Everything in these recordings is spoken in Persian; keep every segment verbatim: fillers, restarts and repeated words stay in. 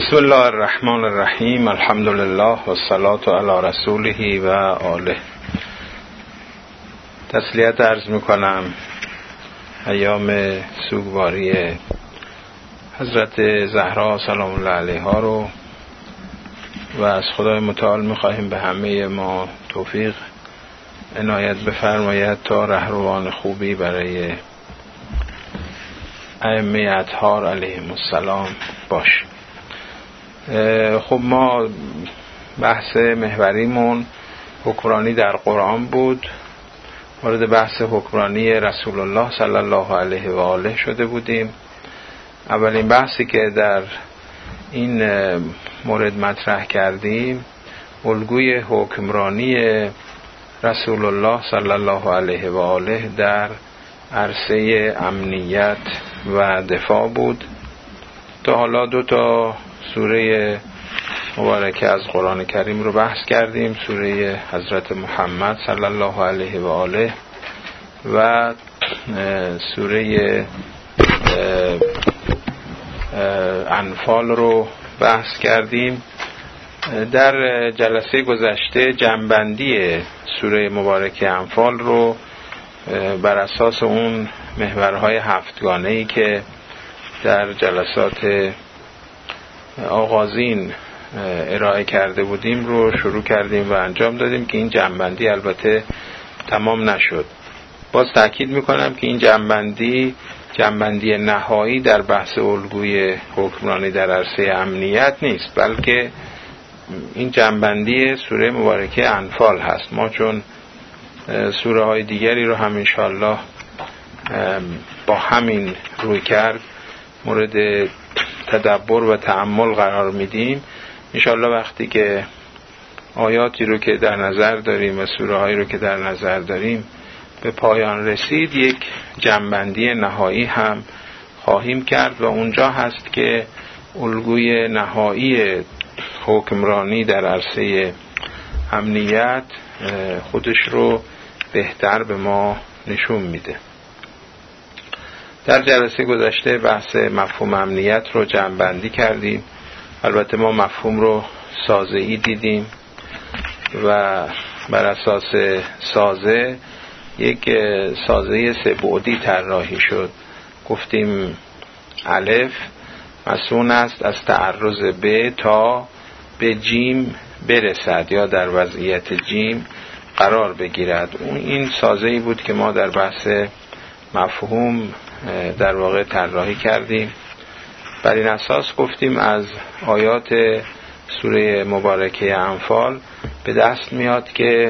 بسم الله الرحمن الرحیم. الحمد لله و الصلاة علی رسوله و آله. تسلیت عرض میکنم ایام سوگواری حضرت زهرا سلام الله علیها رو و از خدای متعال میخواهیم به همه ما توفیق عنایت بفرماید تا رهروان خوبی برای ائمه اطهار علیهم السلام باش. خب ما بحث محوریمون حکمرانی در قرآن بود. وارد بحث حکمرانی رسول الله صلی الله علیه و آله شده بودیم. اولین بحثی که در این مورد مطرح کردیم الگوی حکمرانی رسول الله صلی الله علیه و آله در عرصه امنیت و دفاع بود. تا حالا دو تا سوره مبارکه از قرآن کریم رو بحث کردیم، سوره حضرت محمد صلی الله علیه و آله و سوره انفال رو بحث کردیم. در جلسه گذشته جنبندی سوره مبارکه انفال رو بر اساس اون محورهای هفتگانه‌ای که در جلسات آغازین ارائه کرده بودیم رو شروع کردیم و انجام دادیم که این جنبندی البته تمام نشد. باز تأکید میکنم که این جنبندی جنبندی نهایی در بحث الگوی حکمرانی در عرصه امنیت نیست، بلکه این جنبندی سوره مبارکه انفال هست. ما چون سوره های دیگری رو هم انشاءالله با همین روی کرد مورد تدبر و تأمل قرار میدیم، انشاءالله وقتی که آیاتی رو که در نظر داریم و سوره هایی رو که در نظر داریم به پایان رسید، یک جنبندی نهایی هم خواهیم کرد و اونجا هست که الگوی نهایی حکمرانی در عرصه امنیت خودش رو بهتر به ما نشون میده. در جلسه گذشته بحث مفهوم امنیت رو جمع‌بندی کردیم. البته ما مفهوم رو سازه‌ای دیدیم و بر اساس سازه یک سازه سه بعدی طراحی شد. گفتیم الف مسئول است از تعرض به تا به جیم برسد یا در وضعیت جیم قرار بگیرد. اون این سازه‌ای بود که ما در بحث مفهوم در واقع طراحی کردیم. بر این اساس گفتیم از آیات سوره مبارکه انفال به دست میاد که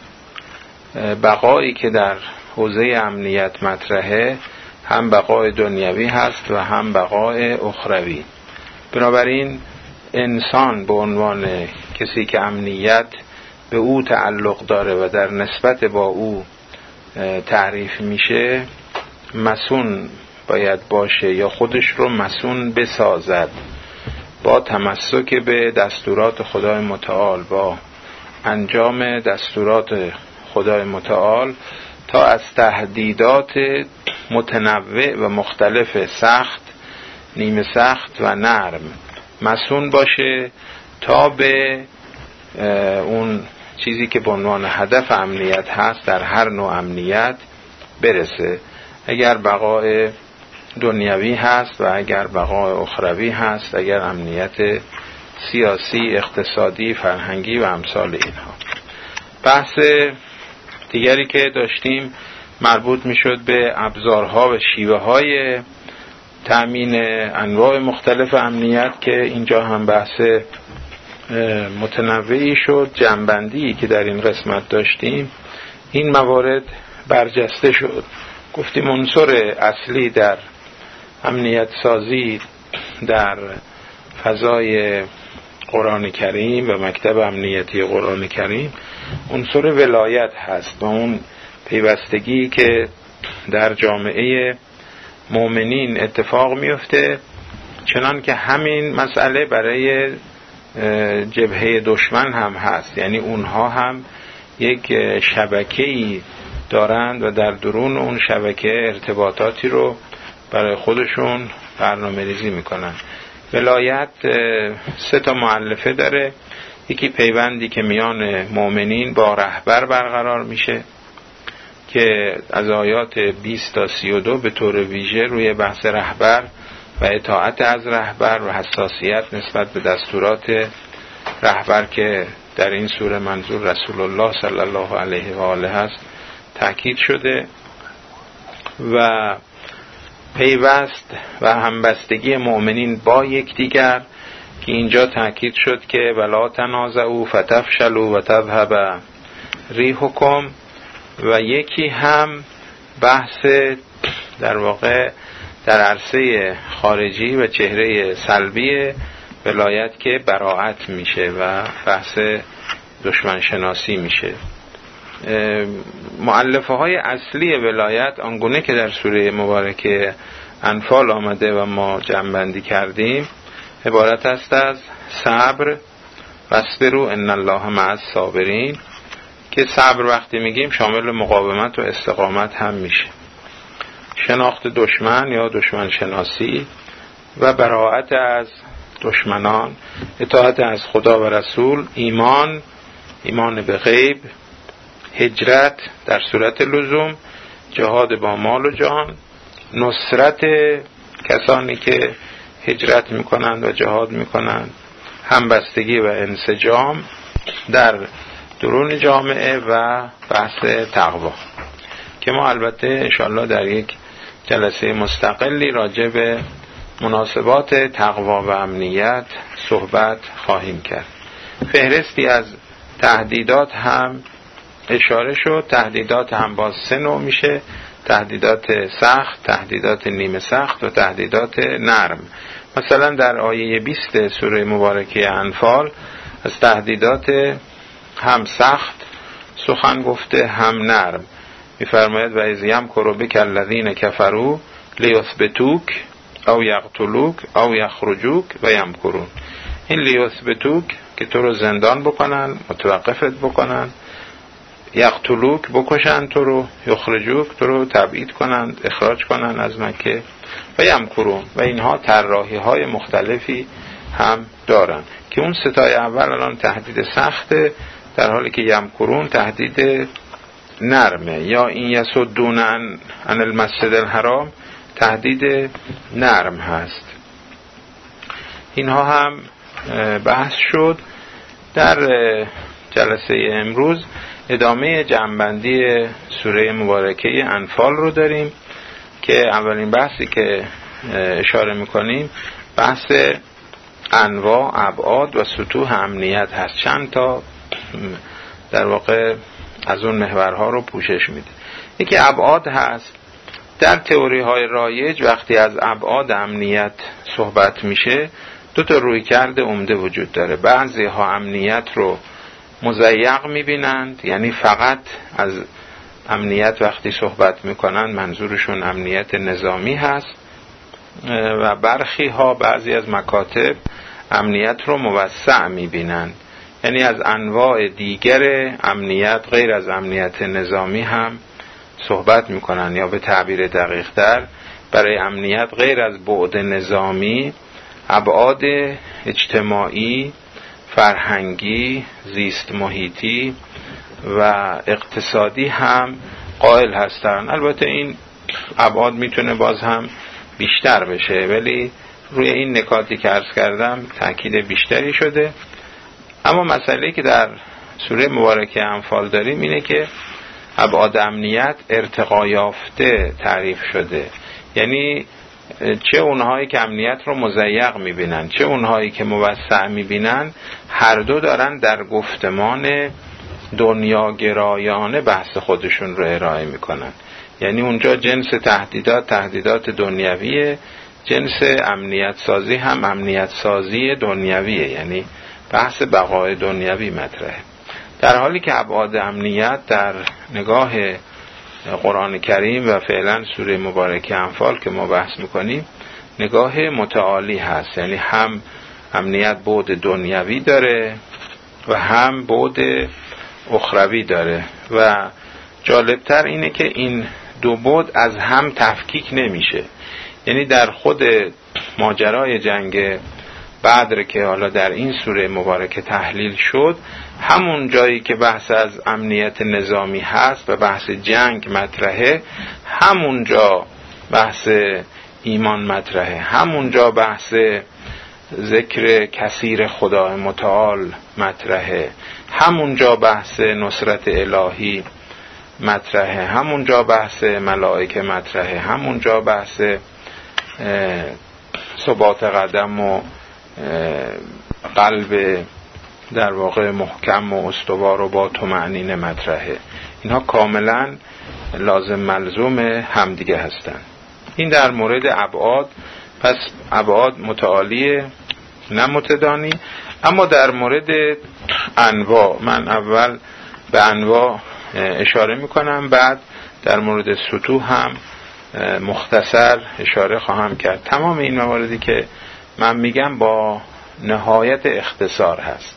بقایی که در حوزه امنیت مطرحه هم بقای دنیوی هست و هم بقای اخروی. بنابراین انسان به عنوان کسی که امنیت به او تعلق داره و در نسبت با او تعریف میشه مسئول باید باشه یا خودش رو مسئول بسازد با تمسک به دستورات خدای متعال، با انجام دستورات خدای متعال تا از تهدیدات متنوع و مختلف سخت، نیمه سخت و نرم مسئول باشه تا به اون چیزی که به عنوان هدف امنیت هست در هر نوع امنیت برسه. اگر بقای دنیوی هست و اگر بقای اخروی هست، اگر امنیت سیاسی، اقتصادی، فرهنگی و امثال اینها. بحث دیگری که داشتیم مربوط میشد به ابزارها و شیوه های تأمین انواع مختلف امنیت که اینجا هم بحث متنوعی شد. جنبندی که در این قسمت داشتیم این موارد برجسته شد. گفتیم عنصر اصلی در امنیت سازی در فضای قرآن کریم و مکتب امنیتی قرآن کریم عنصر ولایت هست و اون پیوستگی که در جامعه مؤمنین اتفاق میفته، چنان که همین مسئله برای جبهه دشمن هم هست. یعنی اونها هم یک شبکه‌ای دارند و در درون اون شبکه ارتباطاتی رو برای خودشون برنامه ریزی میکنن. ولایت سه تا مؤلفه داره. یکی پیوندی که میان مؤمنین با رهبر برقرار میشه که از آیات بیست تا سی و دو به طور ویژه روی بحث رهبر و اطاعت از رهبر و حساسیت نسبت به دستورات رهبر که در این سوره منظور رسول الله صلی الله علیه و آله هست تاکید شده، و پیوست و همبستگی مؤمنین با یکدیگر که اینجا تاکید شد که ولا تنازعوا فتفشلوا و تذهب ریحکم، و یکی هم بحث در واقع در عرصه خارجی و چهره سلبی ولایت که براءت میشه و بحث دشمن شناسی میشه. مؤلفه های اصلی ولایت آنگونه که در سوره مبارکه انفال آمده و ما جمع‌بندی کردیم عبارت است از صبر، واصبروا ان الله مع الصابرین، که صبر وقتی میگیم شامل مقاومت و استقامت هم میشه، شناخت دشمن یا دشمن شناسی و براءت از دشمنان، اطاعت از خدا و رسول، ایمان ایمان به غیب، هجرت در صورت لزوم، جهاد با مال و جان، نصرت کسانی که هجرت میکنند و جهاد میکنند، همبستگی و انسجام در درون جامعه و بحث تقوا که ما البته انشاءالله در یک جلسه مستقلی راجع به مناسبات تقوا و امنیت صحبت خواهیم کرد. فهرستی از تهدیدات هم اشاره شد. تهدیدات هم باز سه نوع میشه: تهدیدات سخت، تهدیدات نیمه سخت و تهدیدات نرم. مثلا در آیه بیست سوره مبارکه انفال از تهدیدات هم سخت سخن گفته هم نرم. میفرماید و اذ یمکر بک الذین کفروا لیثبتوک او یقتلوک او یخرجوک و یمکرون. این لیثبتوک که تو رو زندان بکنن، متوقفت بکنن، یقتلوک بکشن تو رو، یخرجوک تو رو تبعید کنن، اخراج کنن از مکه، و یمکرون، و اینها طراحی های مختلفی هم دارن که اون ستای اول الان تهدید سخته، در حالی که یمکرون تهدید نرمه. یا این یصدون عن المسجد الحرام تهدید نرم هست. اینها هم بحث شد. در جلسه امروز ادامه جمع‌بندی سوره مبارکه انفال رو داریم که اولین بحثی که اشاره میکنیم بحث انواع، ابعاد و سطوح امنیت هست. چند تا در واقع از اون محورها رو پوشش میده. یکی ابعاد هست. در تئوری های رایج وقتی از ابعاد امنیت صحبت میشه دو تا رویکرد عمده وجود داره. بعضی ها امنیت رو مضیق میبینند، یعنی فقط از امنیت وقتی صحبت میکنن منظورشون امنیت نظامی هست، و برخی ها بعضی از مکاتب امنیت رو موسع میبینند، یعنی از انواع دیگر امنیت غیر از امنیت نظامی هم صحبت میکنن، یا به تعبیر دقیق تر برای امنیت غیر از بعد نظامی ابعاد اجتماعی، فرهنگی، زیست محیطی و اقتصادی هم قائل هستن. البته این ابعاد میتونه باز هم بیشتر بشه، ولی روی این نکاتی که عرض کردم تاکید بیشتری شده. اما مسئله که در سوره مبارکه انفال داریم اینه که ابعاد امنیت ارتقا یافته تعریف شده، یعنی چه اونهایی که امنیت رو مضیق میبینن چه اونهایی که موسع میبینن، هر دو دارن در گفتمان دنیاگرایانه بحث خودشون رو ارائه میکنن. یعنی اونجا جنس تهدیدات تهدیدات دنیویه، جنس امنیت سازی هم امنیت سازی دنیویه، یعنی بحث بقای دنیوی مطرحه. در حالی که ابعاد امنیت در نگاه قرآن کریم و فعلا سوره مبارکه انفال که ما بحث میکنیم نگاه متعالی هست، یعنی هم امنیت بعد دنیوی داره و هم بعد اخروی داره. و جالبتر اینه که این دو بعد از هم تفکیک نمیشه، یعنی در خود ماجرای جنگ بدر که حالا در این سوره مبارکه تحلیل شد، همون جایی که بحث از امنیت نظامی هست و بحث جنگ مطرحه، همون جا بحث ایمان مطرحه، همون جا بحث ذکر کثیر خدا متعال مطرحه، همون جا بحث نصرت الهی مطرحه، همون جا بحث ملائکه مطرحه، همون جا بحث ثبات قدم و قلب در واقع محکم و استوار و با طمأنینه مطرحه. اینها کاملا لازم ملزوم همدیگه هستن. این در مورد ابعاد. پس ابعاد متعالیه نه متدانی. اما در مورد انواع، من اول به انواع اشاره میکنم، بعد در مورد سطوح هم مختصر اشاره خواهم کرد. تمام این مواردی که من میگم با نهایت اختصار هست.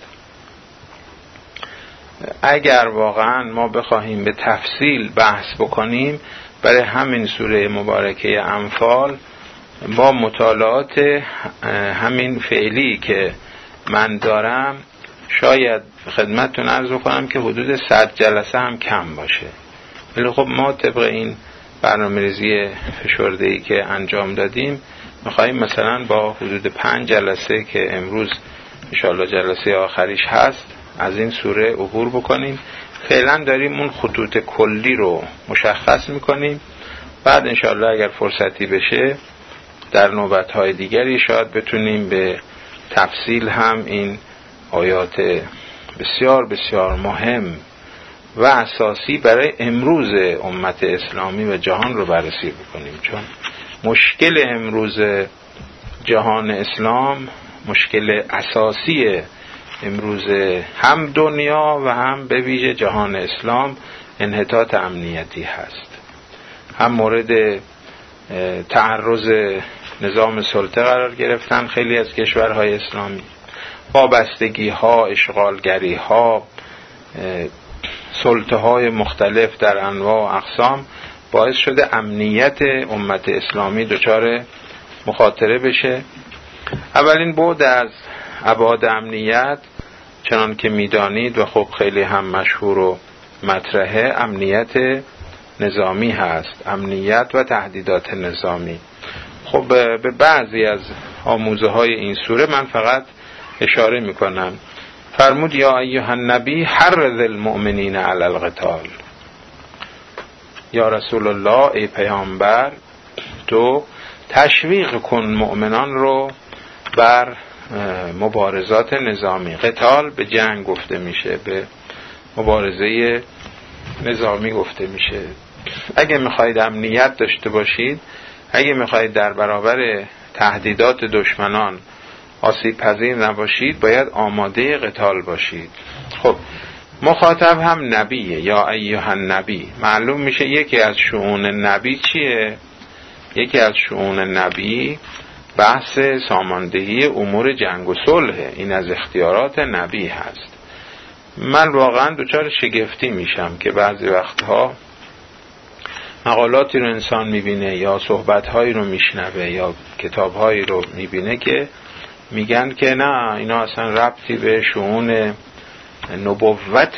اگر واقعا ما بخواهیم به تفصیل بحث بکنیم، برای همین سوره مبارکه انفال با مطالعات همین فعلی که من دارم شاید خدمتتون عرض کنم که حدود صد جلسه هم کم باشه. ولی خب ما طبق این برنامه‌ریزی فشرده‌ای که انجام دادیم می‌خوایم مثلا با حدود پنج جلسه که امروز انشاءالله جلسه آخریش هست از این سوره عبور بکنیم. فعلا داریم اون خطوط کلی رو مشخص می‌کنیم، بعد انشاءالله اگر فرصتی بشه در نوبت‌های دیگری شاید بتونیم به تفصیل هم این آیات بسیار بسیار مهم و اساسی برای امروز امت اسلامی و جهان رو بررسی بکنیم. چون مشکل امروز جهان اسلام، مشکل اساسی امروز هم دنیا و هم به ویژه جهان اسلام، انحطاط امنیتی هست. هم مورد تعرض نظام سلطه قرار گرفتن خیلی از کشورهای اسلامی، وابستگی ها، اشغالگری ها، سلطه های مختلف در انواع و اقسام باعث شده امنیت امت اسلامی دچار مخاطره بشه. اولین بعد از ابعاد امنیت چنان که میدانید و خب خیلی هم مشهور و مطرحه، امنیت نظامی هست، امنیت و تهدیدات نظامی. خب به بعضی از آموزه های این سوره من فقط اشاره میکنم. فرمود یا ایها النبی حرض المؤمنین علی القتال. یا رسول الله، ای پیامبر، تو تشویق کن مؤمنان رو بر مبارزات نظامی. قتال به جنگ گفته میشه، به مبارزه نظامی گفته میشه. اگه میخواید امنیت داشته باشید، اگه میخواید در برابر تهدیدات دشمنان آسیب پذیر نباشید، باید آماده قتال باشید. خب مخاطب هم نبیه، یا ایها النبی. معلوم میشه یکی از شؤون نبی چیه؟ یکی از شؤون نبی بحث ساماندهی امور جنگ و صلح. این از اختیارات نبی هست. من واقعا دچار شگفتی میشم که بعضی وقتها مقالاتی رو انسان میبینه یا صحبتهایی رو میشنوه یا کتابهایی رو میبینه که میگن که نه، اینا اصلا ربطی به شؤون نبوت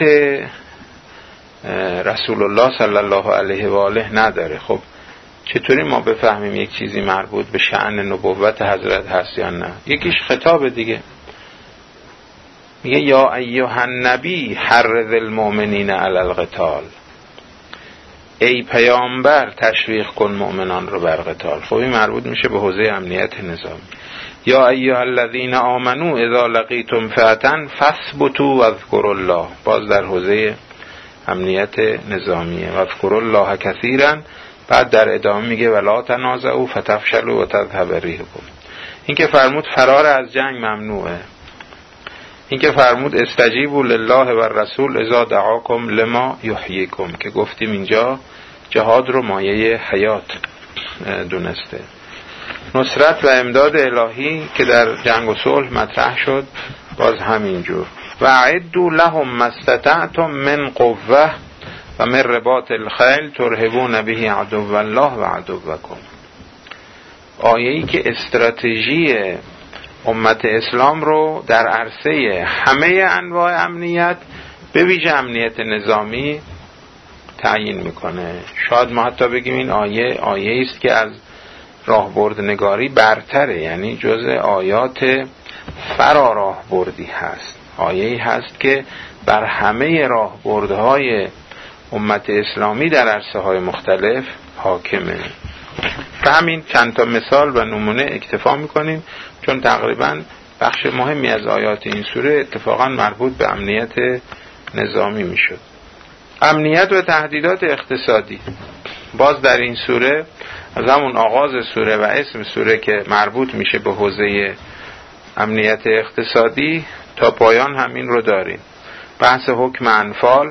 رسول الله صلی الله علیه و آله نداره. خب چطوری ما بفهمیم یک چیزی مربوط به شأن نبوت حضرت هست یا نه؟ یکیش خطاب دیگه، میگه یا ایها النبی حرض المؤمنین علی القتال. ای پیامبر تشویق کن مؤمنان رو بر قتال. خب این مربوط میشه به حوزه امنیت نظامی. یا ایها الذین آمنوا اذا لقیتم فئة فاثبتوا واذکروا الله. باز در حوزه امنیت نظامیه. واذکروا الله کثیرا. بعد در ادامه میگه ولا تنازعوا فتفشلوا وتذهب ریحکم. این که فرمود فرار از جنگ ممنوعه. این که فرمود استجیبوا لله و الرسول اذا دعاکم لما یحییکم، که گفتیم اینجا جهاد رو مایه حیات دونسته. نصرت و امداد الهی که در جنگ و صلح مطرح شد باز همینجور. و اعدوا لهم ما استطعتم من قوه و من رباط الخیل ترهبون به عدو الله و عدوکم. آیه‌ای که استراتژی امت اسلام رو در عرصه همه انواع امنیت به ویژه امنیت نظامی تعیین میکنه. شاید ما حتی بگیم این آیه آیه است که از راهبردنگاری برتره، یعنی جزء آیات فرا راهبردی هست، آیه‌ای هست که بر همه راهبردهای امت اسلامی در عرصه‌های مختلف حاکمه. به همین چند تا مثال و نمونه اکتفا میکنیم، چون تقریبا بخش مهمی از آیات این سوره اتفاقا مربوط به امنیت نظامی میشد. امنیت و تهدیدات اقتصادی، باز در این سوره از همون آغاز سوره و اسم سوره که مربوط میشه به حوزه امنیت اقتصادی تا پایان همین رو داریم. بحث حکم انفال،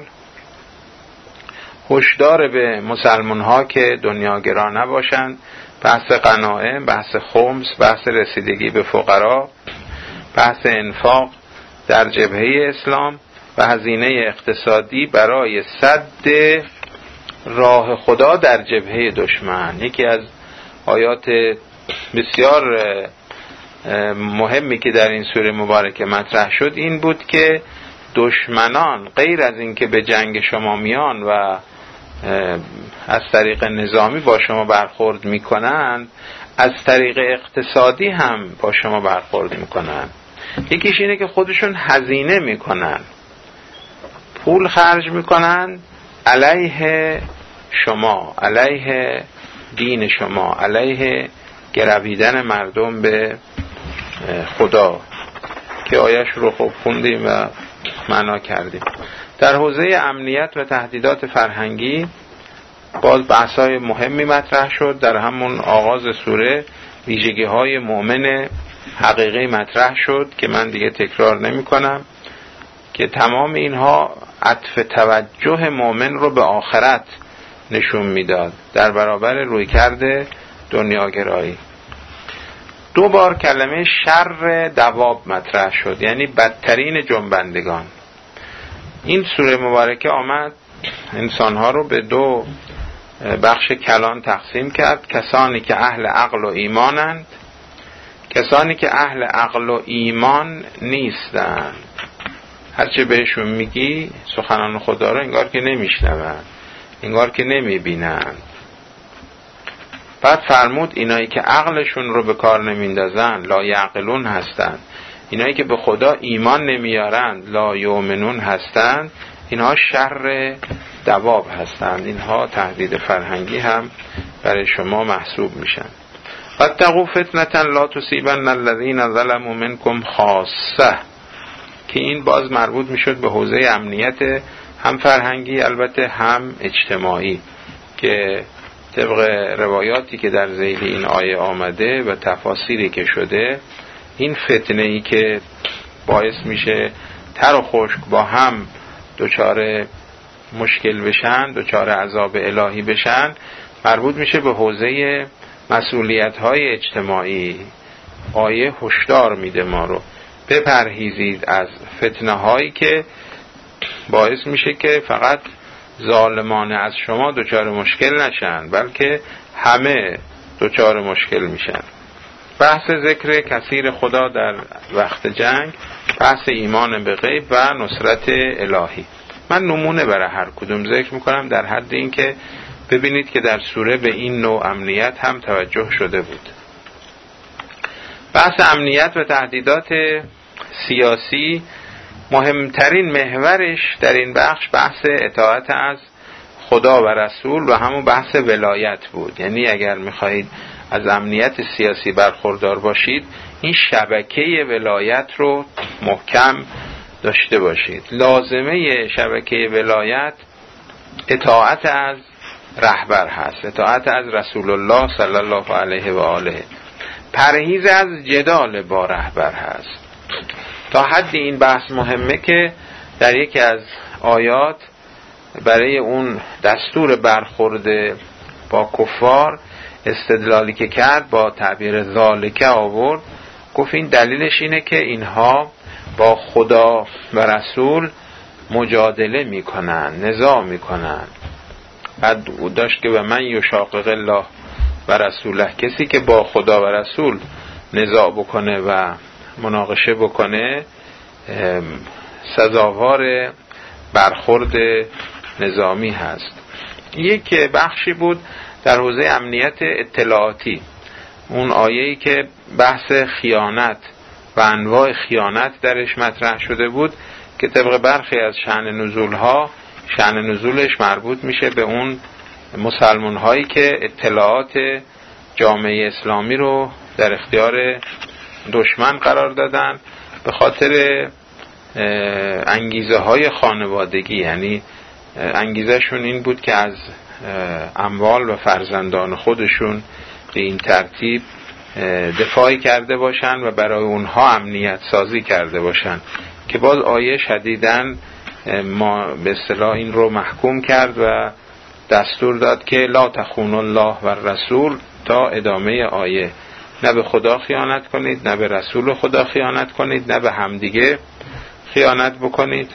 هشدار به مسلمان ها که دنیاگرا نباشند، بحث غنایم، بحث خمس، بحث رسیدگی به فقرا، بحث انفاق در جبهه اسلام و هزینه اقتصادی برای سد راه خدا در جبهه دشمن. یکی از آیات بسیار مهمی که در این سوره مبارکه مطرح شد این بود که دشمنان غیر از این که به جنگ شما میان و از طریق نظامی با شما برخورد میکنن، از طریق اقتصادی هم با شما برخورد میکنن. یکیش اینه که خودشون هزینه میکنن، پول خرج میکنن علیه شما، علیه دین شما، علیه گرویدن مردم به خدا که آیش رو خوب خوندیم و معنا کردیم. در حوزه امنیت و تهدیدات فرهنگی باز بحث‌های مهمی مطرح شد. در همون آغاز سوره ویژگی‌های مؤمن حقیقی مطرح شد که من دیگه تکرار نمی کنم، که تمام اینها عطف توجه مؤمن رو به آخرت نشون میداد در برابر رویکرد دنیاگرایی. دو بار کلمه شر دواب مطرح شد، یعنی بدترین جنبندگان. این سوره مبارکه آمد انسانها رو به دو بخش کلان تقسیم کرد: کسانی که اهل عقل و ایمانند، کسانی که اهل عقل و ایمان نیستند. هرچه بهشون میگی سخنان خدا رو انگار که نمیشنوند، انگار که نمیبینند. بعد فرمود اینایی که عقلشون رو به کار نمیندازن لا یعقلون هستند، اینایی که به خدا ایمان نمیارند لا یؤمنون هستند، اینها شر دواب هستند. اینها تهدید فرهنگی هم برای شما محسوب میشن. واتقوا فتنة لا تصیبن الذین ظلموا منکم خاصه، که این باز مربوط میشد به حوزه امنیت هم فرهنگی البته هم اجتماعی، که طبق روایاتی که در ذیل این آیه آمده و تفاسیری که شده، این فتنه‌ای که باعث میشه تر و خشک با هم دچار مشکل بشن، دچار عذاب الهی بشن، مربوط میشه به حوزه مسئولیت‌های اجتماعی. آیه هشدار میده ما رو بپرهیزید از فتنه‌هایی که باعث میشه که فقط ظالمان از شما دچار مشکل نشن، بلکه همه دچار مشکل میشن. بحث ذکر کثیر خدا در وقت جنگ، بحث ایمان به غیب و نصرت الهی. من نمونه برای هر کدوم ذکر میکنم در حد این که ببینید که در سوره به این نوع امنیت هم توجه شده بود. بحث امنیت و تهدیدات سیاسی، مهمترین محورش در این بخش بحث اطاعت از خدا و رسول و همون بحث ولایت بود. یعنی اگر میخواهید از امنیت سیاسی برخوردار باشید، این شبکه ولایت رو محکم داشته باشید. لازمه شبکه ولایت اطاعت از رهبر هست، اطاعت از رسول الله صلی الله علیه و آله، پرهیز از جدال با رهبر هست. تا حدی این بحث مهمه که در یکی از آیات برای اون دستور برخورد با کفار استدلالی که کرد با تعبیر ذالکه آورد، گفت این دلیلش اینه که اینها با خدا و رسول مجادله میکنن، نزاع میکنن. بعد داشت که و من یشاقق الله و رسوله، کسی که با خدا و رسول نزاع بکنه و مناقشه بکنه سزاوار برخورد نظامی هست. یک بخشی بود در حوزه امنیت اطلاعاتی، اون آیه‌ای که بحث خیانت و انواع خیانت درش مطرح شده بود که طبق برخی از شأن نزولها شأن نزولش مربوط میشه به اون مسلمان هایی که اطلاعات جامعه اسلامی رو در اختیار دشمن قرار دادن به خاطر انگیزه های خانوادگی، یعنی انگیزه شون این بود که از اموال و فرزندان خودشون به این ترتیب دفاعی کرده باشن و برای اونها امنیت سازی کرده باشن که باز آیه شدیداً ما به اصطلاح این رو محکوم کرد و دستور داد که لا تخونوا الله و رسول تا ادامه آیه، نه به خدا خیانت کنید، نه به رسول خدا خیانت کنید، نه به همدیگه خیانت بکنید.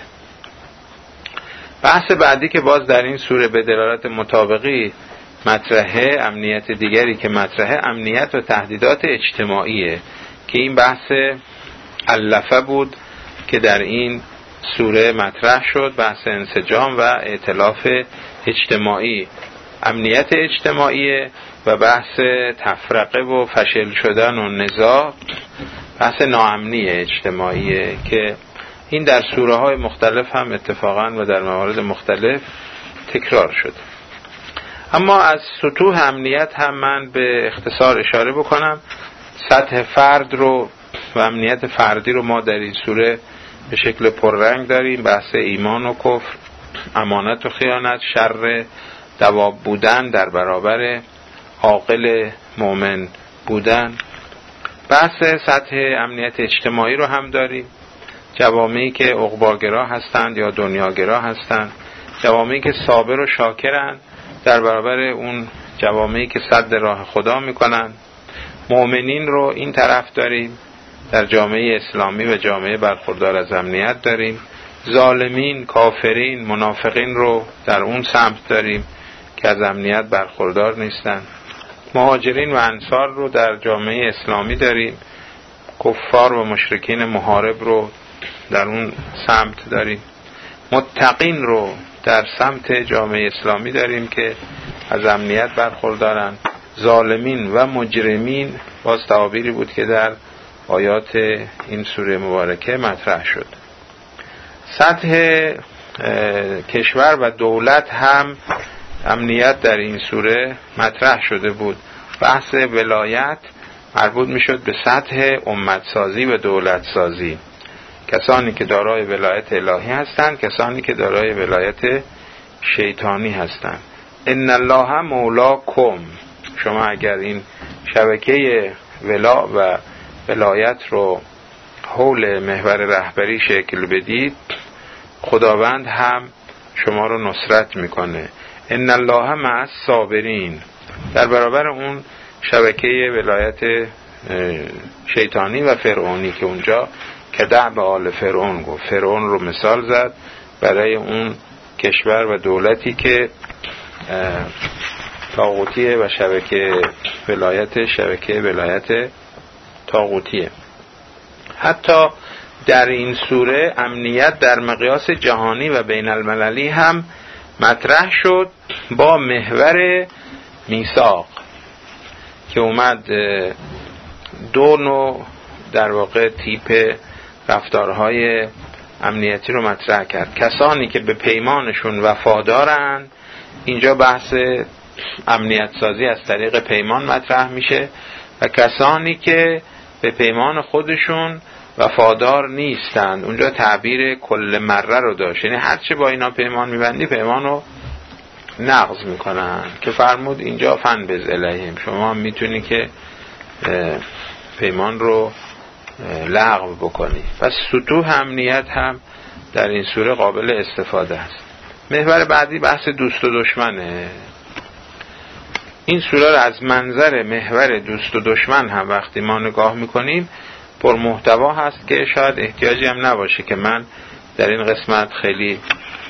بحث بعدی که باز در این سوره به دلالت مطابقی مطرحه، امنیت دیگری که مطرحه امنیت و تهدیدات اجتماعیه که این بحث علفه بود که در این سوره مطرح شد، بحث انسجام و ائتلاف اجتماعی، امنیت اجتماعی و بحث تفرقه و فشل شدن و نزاع، بحث ناامنی اجتماعی که این در سوره های مختلف هم اتفاقا و در موارد مختلف تکرار شد. اما از سطوح امنیت هم من به اختصار اشاره بکنم. سطح فرد رو و امنیت فردی رو ما در این سوره به شکل پررنگ داریم، بحث ایمان و کفر، امانت و خیانت، شر دواب بودن در برابر عاقل مؤمن بودن. بحث سطح امنیت اجتماعی رو هم داریم، جوامعی که عقباگرا هستند یا دنیاگرا هستند، جوامعی که صابر و شاکرند در برابر اون جوامعی که سد راه خدا میکنن. مؤمنین رو این طرف داریم، در جامعه اسلامی و جامعه برخوردار از امنیت داریم. ظالمین، کافرین، منافقین رو در اون سمت داریم که از امنیت برخوردار نیستن. مهاجرین و انصار رو در جامعه اسلامی داریم، کفار و مشرکین محارب رو در اون سمت داریم. متقین رو در سمت جامعه اسلامی داریم که از امنیت برخوردارن. ظالمین و مجرمین باز تعابیری بود که در آیات این سوره مبارکه مطرح شد. سطح کشور و دولت هم امنیت در این سوره مطرح شده بود. بحث ولایت مربوط میشد به سطح امت سازی و دولت سازی، کسانی که دارای ولایت الهی هستند، کسانی که دارای ولایت شیطانی هستند. ان الله مولاکم، شما اگر این شبکه ولا و ولایت رو حول محور رهبری شکل بدید، خداوند هم شما رو نصرت میکنه. ان الله مع الصابرین، در برابر اون شبکه ولایت شیطانی و فرعونی که اونجا که دعب آل فرعون گفت، فرعون رو مثال زد برای اون کشور و دولتی که طاغوتیه و شبکه ولایت شبکه ولایت طاغوتیه. حتی در این سوره امنیت در مقیاس جهانی و بین المللی هم مطرح شد با محور میثاق که اومد دو نوع در واقع تیپ رفتارهای امنیتی رو مطرح کرد. کسانی که به پیمانشون وفادارن، اینجا بحث امنیت سازی از طریق پیمان مطرح میشه، و کسانی که به پیمان خودشون وفادار نیستند، اونجا تعبیر کل مره رو داشت، یعنی هرچه با اینا پیمان میبندی پیمان رو نقض میکنن که فرمود اینجا فن بز الیهم، شما هم میتونی که پیمان رو لغو بکنی. پس سطوح امنیت هم در این سوره قابل استفاده است. محور بعدی بحث دوست و دشمنه. این سوره رو از منظر محور دوست و دشمن هم وقتی ما نگاه میکنیم پر محتوا هست که شاید احتیاجی هم نباشه که من در این قسمت خیلی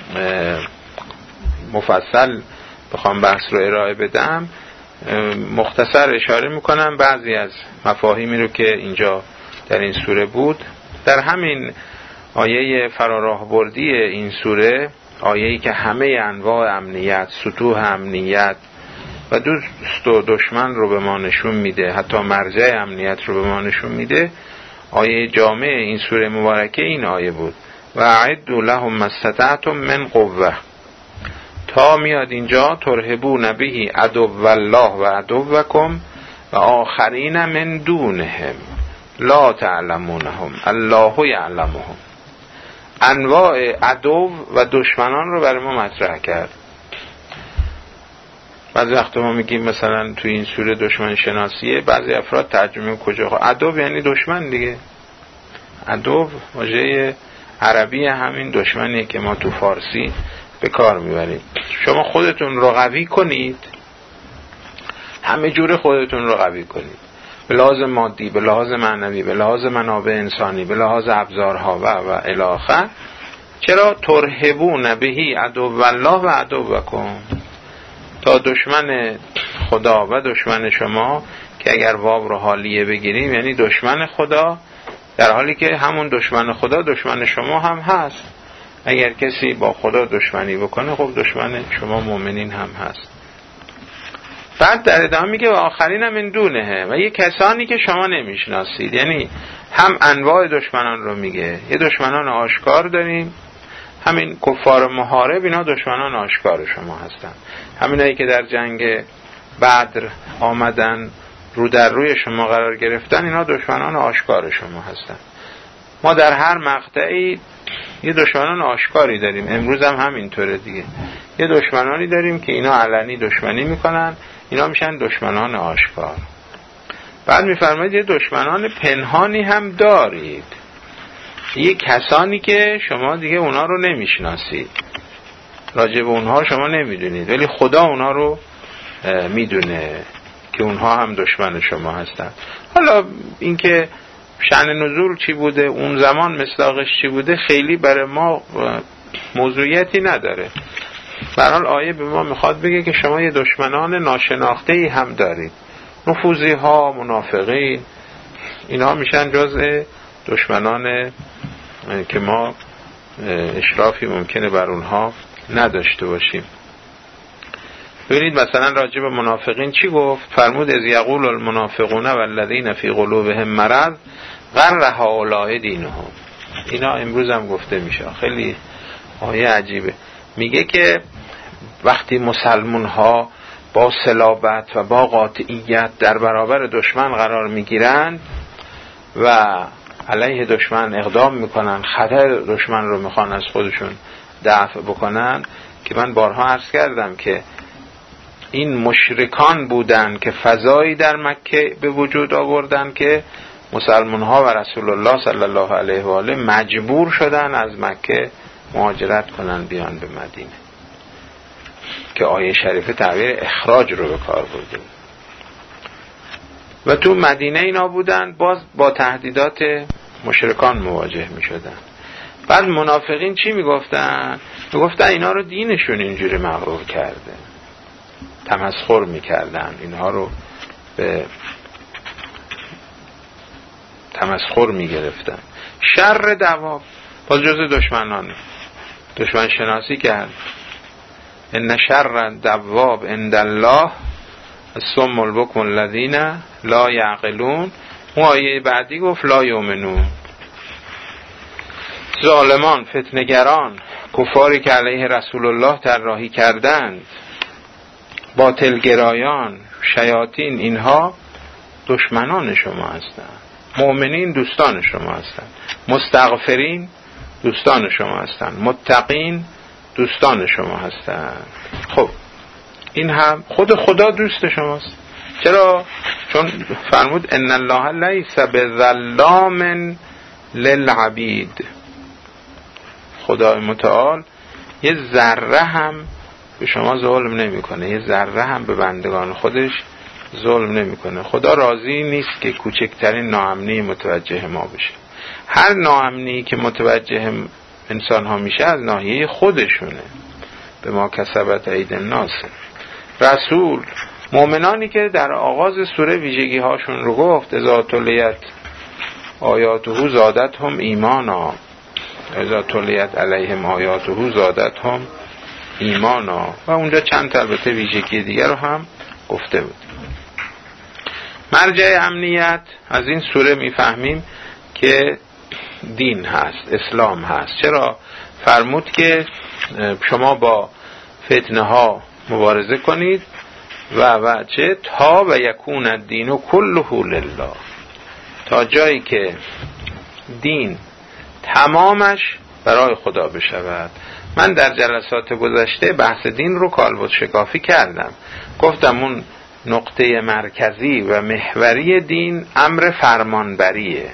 مفصل بخوام بحث رو ارائه بدم. مختصر اشاره میکنم بعضی از مفاهیمی رو که اینجا در این سوره بود. در همین آیه فراراهبردی این سوره، آیه‌ای که همه انواع امنیت، سطوح امنیت و دوست و دشمن رو به ما نشون میده، حتی مرجع امنیت رو به ما نشون میده، آیه جامع این سوره مبارکه این آیه بود و اعدوا لهم ما استطعتم من قوه. تا میاد اینجا ترهبون به عدو الله و عدوکم و آخرین من دونهم لا تعلمونهم الله یعلمهم. انواع عدو و دشمنان رو برای ما مطرح کرد. بعضی وقت ما میگیم مثلا توی این سوره دشمن شناسیه، بعضی افراد ترجمه کجا عدو یعنی دشمن دیگه. عدو واژه عربی همین دشمنیه که ما تو فارسی به کار میبریم. شما خودتون رو قوی کنید، همه جور خودتون رو قوی کنید، به لحاظ مادی، به لحاظ معنوی، به لحاظ منابع انسانی، به لحاظ ابزارها و و الی آخر. چرا؟ ترهبون بهی عدو الله و عدوکم، تا دشمن خدا و دشمن شما، که اگر واو رو حالیه بگیریم یعنی دشمن خدا، در حالی که همون دشمن خدا دشمن شما هم هست. اگر کسی با خدا دشمنی بکنه، خب دشمن شما مؤمنین هم هست. بعد در ادامه میگه و آخرین هم این دونه و یه کسانی که شما نمیشناسید، یعنی هم انواع دشمنان رو میگه. یه دشمنان آشکار داریم، همین کفار محارب، اینا دشمنان آشکار شما هستن. همینایی که در جنگ بدر آمدن رو در روی شما قرار گرفتن، اینا دشمنان آشکار شما هستن. ما در هر مقطعی یه دشمنان آشکاری داریم، امروز هم همینطوره دیگه. یه دشمنانی داریم که اینا علنی دشمنی میکنن، اینا میشن دشمنان آشکار. بعد میفرماید یه دشمنان پنهانی هم دارید، یه کسانی که شما دیگه اونا رو نمیشناسید، راجع به اونها شما نمیدونید، ولی خدا اونا رو میدونه که اونها هم دشمن شما هستن. حالا اینکه شأن نزول چی بوده، اون زمان مصداقش چی بوده، خیلی برای ما موضوعیتی نداره. به هر حال آیه به ما میخواد بگه که شما یه دشمنان ناشناخته‌ای هم دارید. نفوذی ها، منافقین، اینا میشن جزء دشمنان که ما اشرافی ممکنه بر اونها نداشته باشیم. ببینید مثلا راجع به منافقین چی گفت؟ فرمود از یقول المنافقون والذین فی قلوبهم مرض غر هؤلاء دینهم. اینا امروز هم گفته میشه، خیلی آیه عجیبه. میگه که وقتی مسلمان ها با صلابت و با قاطعیت در برابر دشمن قرار میگیرن و علیه دشمن اقدام میکنن، خطر دشمن رو میخوان از خودشون دفع بکنن، که من بارها عرض کردم که این مشرکان بودن که فضایی در مکه به وجود آوردن که مسلمان ها و رسول الله صلی الله علیه و آله مجبور شدن از مکه مهاجرت کنن بیان به مدینه، که آیه شریفه تعبیر اخراج رو به کار برده. و تو مدینه اینا بودن، باز با تهدیدات مشرکان مواجه می شدن. بعد منافقین چی می گفتن؟ می گفتن اینا رو دینشون اینجوری مغرور کرده، تمسخر می کردن، اینها رو به تمسخر می گرفتن. شر دواب باز جز دشمنان، دشمن شناسی کرد. ان شر دواب عند الله الصم البکم الذین لا یعقلون. اون آیه بعدی گفت لا یؤمنون. ظالمان، فتنه‌گران، کفاری که علیه رسول الله طراحی کردند، باطلگرایان، شیاطین، اینها دشمنان شما هستند. مؤمنین دوستان شما هستند. مستغفرین دوستان شما هستند. متقین دوستان شما هستند. خب این هم خود خدا دوست شماست. چرا؟ چون فرمود ان الله لیس بظلام للعبید. خدای متعال یه ذره هم به شما ظلم نمیکنه، یه ذره هم به بندگان خودش ظلم نمیکنه. خدا راضی نیست که کوچکترین ناامنی متوجه ما بشه. هر ناامنی که متوجه انسان ها میشه از ناحیه خودشونه، به ما کسبت اید الناس. رسول، مؤمنانی که در آغاز سوره ویژگی هاشون رو گفت، اذا تلیت آیاته زادتهم ایمانا، اذا تلیت علیهم آیاته زادتهم ایمانا. و اونجا چند تا البته ویژگی دیگر رو هم گفته بود. مرجع امنیت از این سوره میفهمیم که دین هست، اسلام هست. چرا؟ فرمود که شما با فتنه ها مبارزه کنید و و چه تا و یکون الدین کله لله، تا جایی که دین تمامش برای خدا بشود. من در جلسات گذشته بحث دین رو کالبد شکافی کردم، گفتم اون نقطه مرکزی و محوری دین امر فرمانبریه.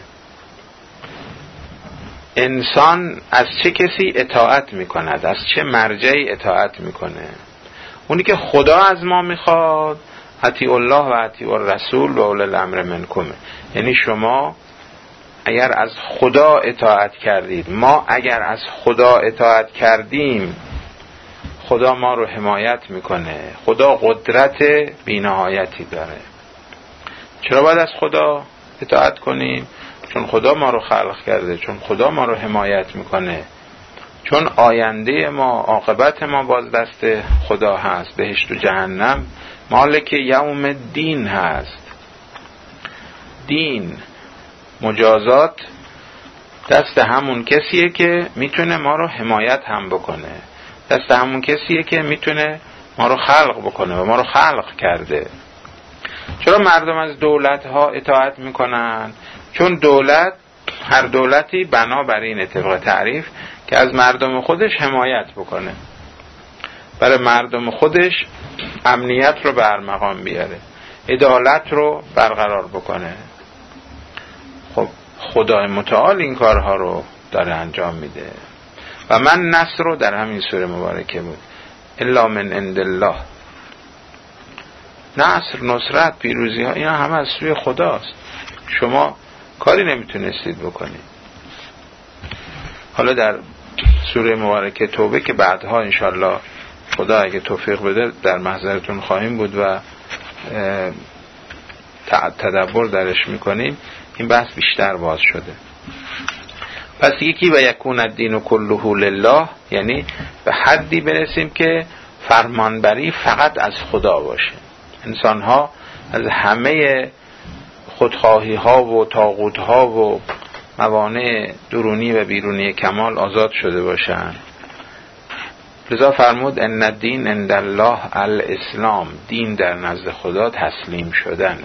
انسان از چه کسی اطاعت میکند، از چه مرجعی اطاعت میکنه؟ اونی که خدا از ما میخواد اطیعوا الله و اطیعوا الرسول و اولی الامر منکم. یعنی شما اگر از خدا اطاعت کردید، ما اگر از خدا اطاعت کردیم، خدا ما رو حمایت میکنه. خدا قدرت بی‌نهایتی داره. چرا باید از خدا اطاعت کنیم؟ چون خدا ما رو خلق کرده، چون خدا ما رو حمایت میکنه، چون آینده ما، عاقبت ما باز دست خدا هست. بهشت و جهنم مالک یوم دین هست. دین، مجازات دست همون کسیه که میتونه ما رو حمایت هم بکنه، دست همون کسیه که میتونه ما رو خلق بکنه و ما رو خلق کرده. چرا مردم از دولت ها اطاعت میکنن؟ چون دولت، هر دولتی بنا بر این طبق تعریف که از مردم خودش حمایت بکنه، برای مردم خودش امنیت رو برمقام بیاره، عدالت رو برقرار بکنه. خب خدای متعال این کارها رو داره انجام میده. و من نصر رو در همین سوره مبارکه بود، الا من عند الله. نصر، نصرت، پیروزی ها، اینا همه از سوی خداست. شما کاری نمیتونستید بکنید. حالا در سوره مبارکه توبه که بعدها انشالله خدا اگه توفیق بده در محضرتون خواهیم بود و تدبر درش میکنیم، این بحث بیشتر باز شده. پس یکی و یکون الدین کله لله، یعنی به حدی برسیم که فرمانبری فقط از خدا باشه. انسان ها از همه خودخواهی ها و طاغوت ها و موانع درونی و بیرونی کمال آزاد شده باشند. لذا فرمود ان الدین عند الله الاسلام، دین در نزد خدا تسلیم شدنه.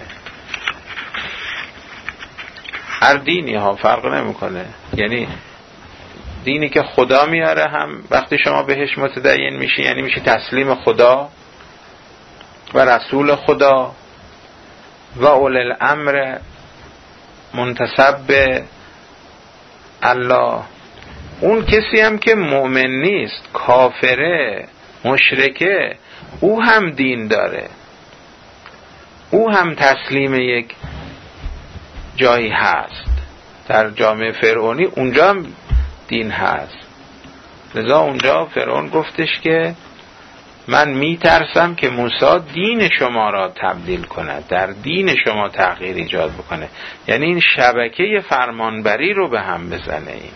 هر دینی ها فرق نمیکنه، یعنی دینی که خدا میاره هم وقتی شما بهش متدین میشی یعنی میشی تسلیم خدا و رسول خدا و اولی الامر منتسب به الله. اون کسی هم که مؤمن نیست، کافره، مشرکه، او هم دین داره، او هم تسلیم یک جایی هست. در جامعه فرعونی اونجا هم دین هست. لذا اونجا فرعون گفتش که من می ترسم که موسی دین شما را تبدیل کند، در دین شما تغییر ایجاد بکنه. یعنی این شبکه فرمانبری رو به هم بزنه. این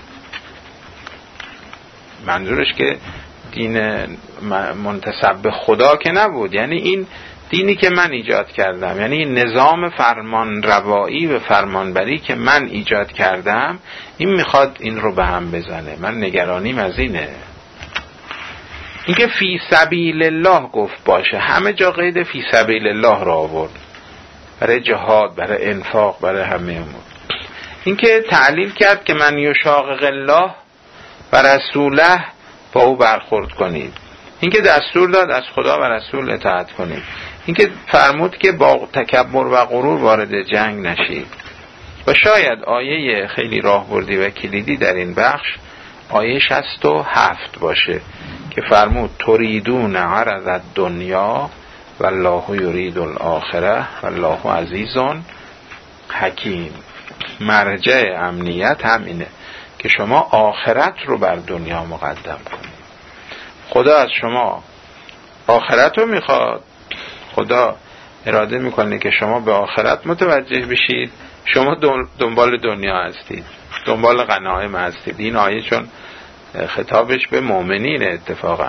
منظورش که دین منتسب به خدا که نبود، یعنی این دینی که من ایجاد کردم، یعنی نظام فرمان روایی و فرمانبری که من ایجاد کردم، این میخواد این رو به هم بزنه. من نگرانیم از اینه. اینکه فی سبیل الله گفت باشه، همه جا قید فی سبیل الله را آورد، برای جهاد، برای انفاق، برای همه امور. اینکه تعلیل کرد که من یشاقق الله و رسوله با او برخورد کنید. اینکه دستور داد از خدا و رسول اطاعت کنید. اینکه فرمود که با تکبر و غرور وارد جنگ نشید. و شاید آیه خیلی راهبردی و کلیدی در این بخش آیه شصت و هفت باشه که فرمود تریدون عرض الدنیا والله یرید الاخره والله عزیز حکیم. مرجع امنیت همینه که شما آخرت رو بر دنیا مقدم کنید. خدا از شما آخرت رو میخواد، خدا اراده میکنه که شما به آخرت متوجه بشید شما دنبال دنیا هستید، دنبال غنایم هستید. این آیه چون خطابش به مؤمنین اتفاقا،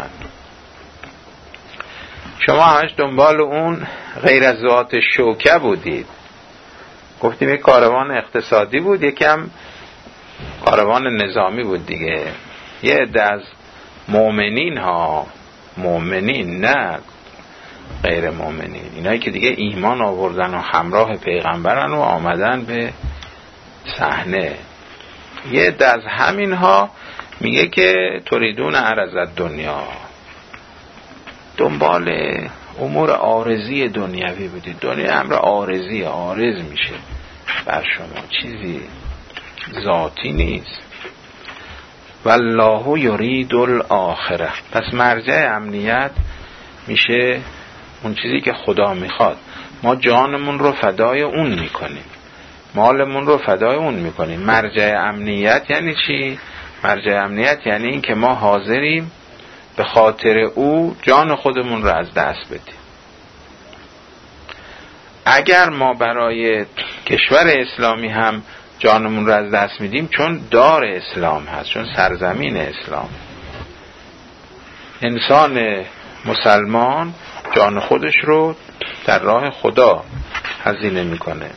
شما همش دنبال اون غیر از ذات شوکه بودید. گفتیم یک کاروان اقتصادی بود، یکم کاروان نظامی بود دیگه. یه عده از مؤمنین ها، مؤمنین نه غیر مؤمنین، اینایی که دیگه ایمان آوردن و همراه پیغمبرن و آمدن به صحنه، یه عده از همین ها میگه که تریدون عرض دنیا، دنبال امور عارضی دنیوی بودید. دنیا امر عارضی، عارض میشه بر شما، چیزی ذاتی نیست. والله یرید الاخره. پس مرجع امنیت میشه اون چیزی که خدا میخواد. ما جانمون رو فدای اون میکنیم، مالمون رو فدای اون میکنیم. مرجع امنیت یعنی چی؟ مرجع امنیت یعنی این که ما حاضریم به خاطر او جان خودمون رو از دست بدیم. اگر ما برای کشور اسلامی هم جانمون رو از دست میدیم، چون دار اسلام هست، چون سرزمین اسلام، انسان مسلمان جان خودش رو در راه خدا هزینه میکنه.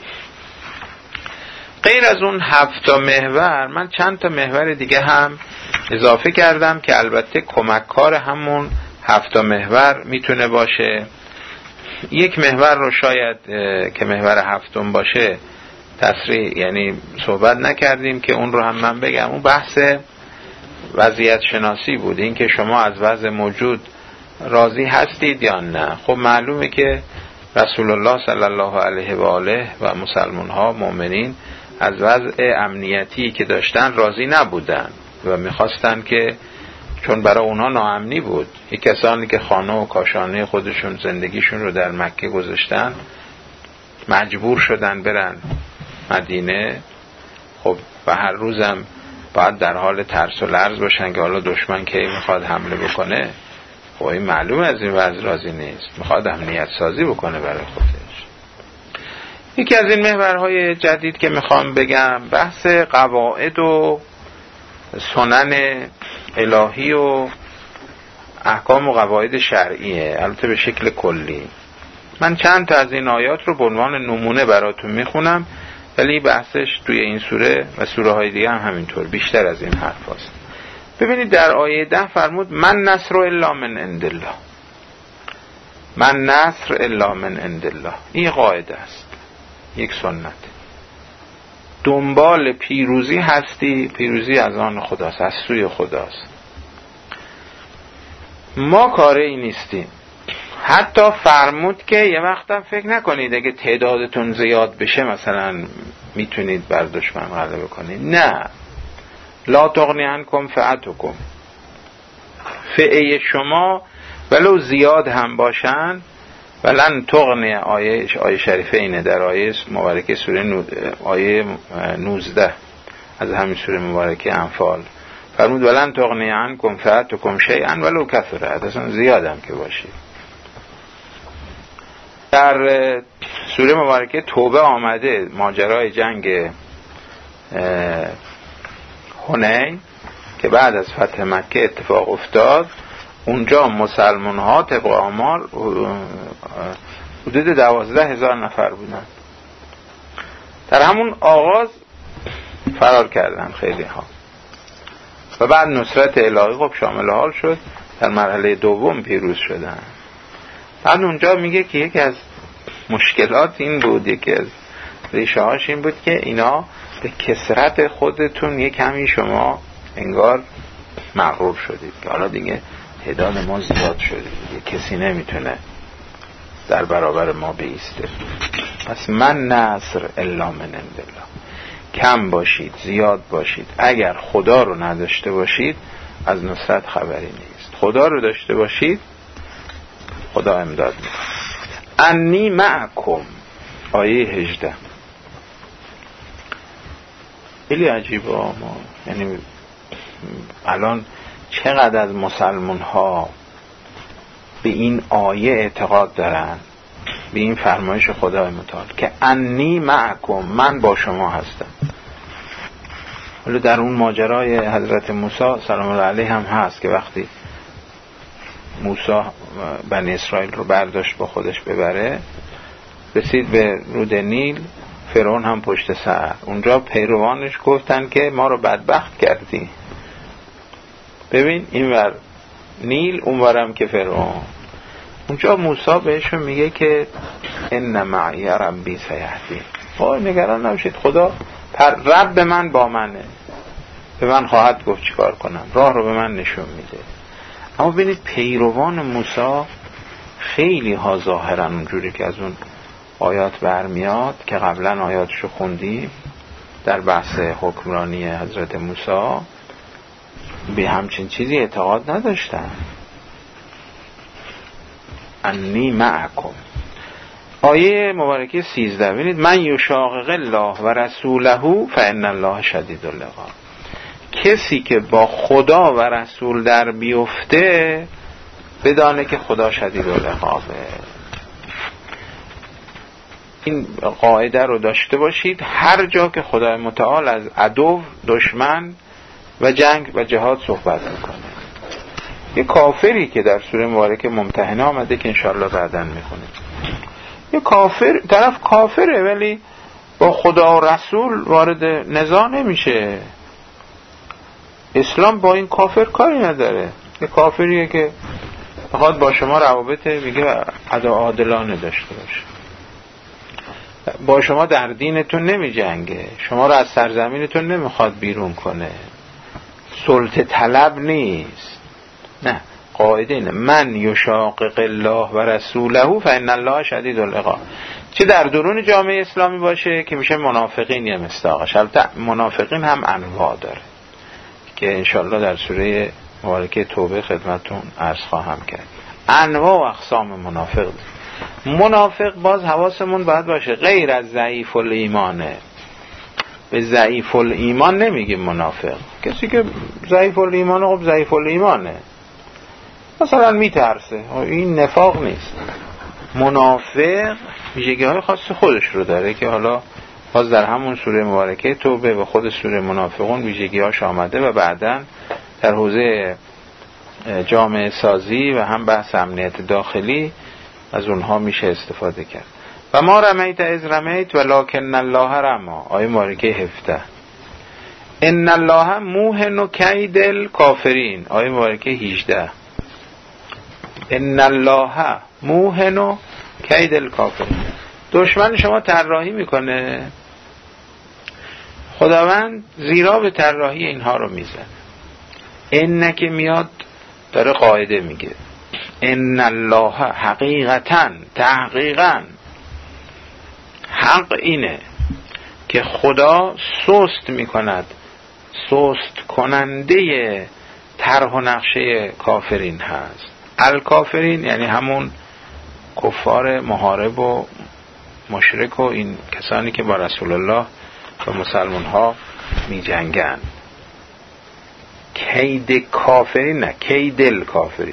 غیر از اون هفت تا محور، من چند تا محور دیگه هم اضافه کردم که البته کمککار همون هفت تا محور میتونه باشه. یک محور رو شاید که محور هفتم باشه تصریح یعنی صحبت نکردیم که اون رو هم من بگم. اون بحث وضعیت شناسی بود، این که شما از وضع موجود راضی هستید یا نه. خب معلومه که رسول الله صلی الله علیه و آله و مسلمان ها مؤمنین از وضع امنیتی که داشتن راضی نبودن و میخواستن که، چون برای اونها ناامنی بود، یک کسانی که خانه و کاشانه خودشون زندگیشون رو در مکه گذاشتن مجبور شدن برن مدینه. خب و هر روزم باید در حال ترس و لرز باشن که حالا دشمن کی میخواد حمله بکنه. خب این معلومه از این وضع راضی نیست، میخواد امنیت سازی بکنه برای خودش. یکی از این محورهای جدید که میخوام بگم بحث قواعد و سنن الهی و احکام و قواعد شرعیه، البته به شکل کلی. من چند تا از این آیات رو به عنوان نمونه براتون میخونم، ولی بحثش توی این سوره و سوره های دیگه هم همینطور بیشتر از این حرف هست. ببینید در آیه ده فرمود من نصر الا من عند الله، من نصر الا من عند الله. این قاعده است، یک سنت. دنبال پیروزی هستی، پیروزی از آن خداست، از سوی خداست. ما کاری نیستیم. حتی فرمود که یه وقتم فکر نکنید اگه تعدادتون زیاد بشه مثلا میتونید بر دشمن غلبه کنید. نه، لا تغنی عنکم فئتکم، فئه شما ولو زیاد هم باشن ولن تغنی. آیه آیه شریفه اینه در آیه مبارکه سوره نو... آیه نوزده از همین سوره مبارکه انفال فرمود ولن تغنی عنکم فئتکم شیئا ولو کثرت، اصلا زیاد هم که باشید. در سوره مبارکه توبه آمده ماجرای جنگ حنین که بعد از فتح مکه اتفاق افتاد. اونجا مسلمان ها طبق آمار حدود دوازده هزار نفر بودن. در همون آغاز فرار کردن خیلی ها و بعد نصرت الهی خب شامل حال شد، در مرحله دوم پیروز شدن. بعد اونجا میگه که یکی از مشکلات این بود، یکی از ریشه هاش این بود که اینا به کثرت خودتون یک کمی شما انگار مغرور شدید که حالا دیگه تعداد ما زیاد شده، دیگه کسی نمیتونه در برابر ما بیسته. پس من نصر الا من عند الله، کم باشید زیاد باشید، اگر خدا رو نداشته باشید از نصرت خبری نیست. خدا رو داشته باشید خدا امداد میکنه. انی معکم، آیه هجده. خیلی عجیبه. ما یعنی الان چقدر از مسلمان ها به این آیه اعتقاد دارن به این فرمایش خدای متعال که انی معکم، من با شما هستم. ولی در اون ماجرای حضرت موسی سلام الله علیه هم هست که وقتی موسی بنی اسرائیل رو برداشت با خودش ببره، رسید به رود نیل، فرعون هم پشت سر. اونجا پیروانش گفتن که ما رو بدبخت کردی. ببین این ور نیل، اون ورم که فرعون. اونجا موسی بهشون میگه که ان معی ربی سیهدین، وای نگران نباشید، خدا پر رب من با منه، به من خواهد گفت چیکار کنم، راه رو به من نشون میده. اما ببینید پیروان موسی خیلی ها ظاهرا اونجوری که از اون آیات برمیاد که قبلا آیاتشو خوندیم در بحث حکمرانی حضرت موسی، به همچین چیزی اعتقاد نداشتن. انی معکم. آیه مبارکه سیزده ببینید من یشاقق الله و رسوله فان الله شدید العقاب. کسی که با خدا و رسول در بیفته بدانه که خدا شدید العقابه. این قاعده رو داشته باشید هر جا که خدای متعال از عدو، دشمن و جنگ و جهاد صحبت میکنه. یه کافری که در سوره مبارکه ممتحنه آمده که انشاءالله بعداً میخونیم، یه کافر، طرف کافره ولی با خدا و رسول وارد نزاع نمیشه. اسلام با این کافر کاری نداره. یه کافریه که بخواد با شما روابط میگه عادلانه داشته باشه، با شما در دینتون نمی جنگه، شما رو از سرزمینتون نمیخواد بیرون کنه، سلطه طلب نیست. نه، قاعده اینه من یشاقق الله و رسوله فان الله شدید العقاب. چه در درون جامعه اسلامی باشه که میشه منافقین یه مصداقش. البته منافقین هم انواع داره که انشالله در سوره مبارکه توبه خدمتون عرض خواهم کرد. انواع و اقسام منافق داره. منافق باز حواسمون باید باشه غیر از ضعیف الایمانه. به ضعیف الایمان نمیگیم منافق. کسی که ضعیف الایمانه خب ضعیف الایمانه، مثلا میترسه، این نفاق نیست. منافق ویژگی های خاص خودش رو داره که حالا باز در همون سوره مبارکه توبه و خود سوره منافقون ویژگی هاش آمده و بعداً در حوزه جامعه سازی و هم بحث امنیت داخلی از اونها میشه استفاده کرد. و ما رمیت از رمیت ولکن الله رما. آیه مبارکه هفده. ان الله موهن کید الکافرین. آیه مبارکه هجده. ان الله موهن کید الکافرین. دشمن شما طراحی میکنه، خداوند زیرا به طراحی اینها رو میزنه. این که میاد داره قاعده میگه ان الله حقیقتاً، تحقیقاً حق اینه که خدا سست میکند، سست کننده طرح و نقشه کافرین هست. الکافرین یعنی همون کفار محارب و مشرک و این کسانی که با رسول الله و مسلمان ها می جنگن. کید کافرین نه، کید الکافرین.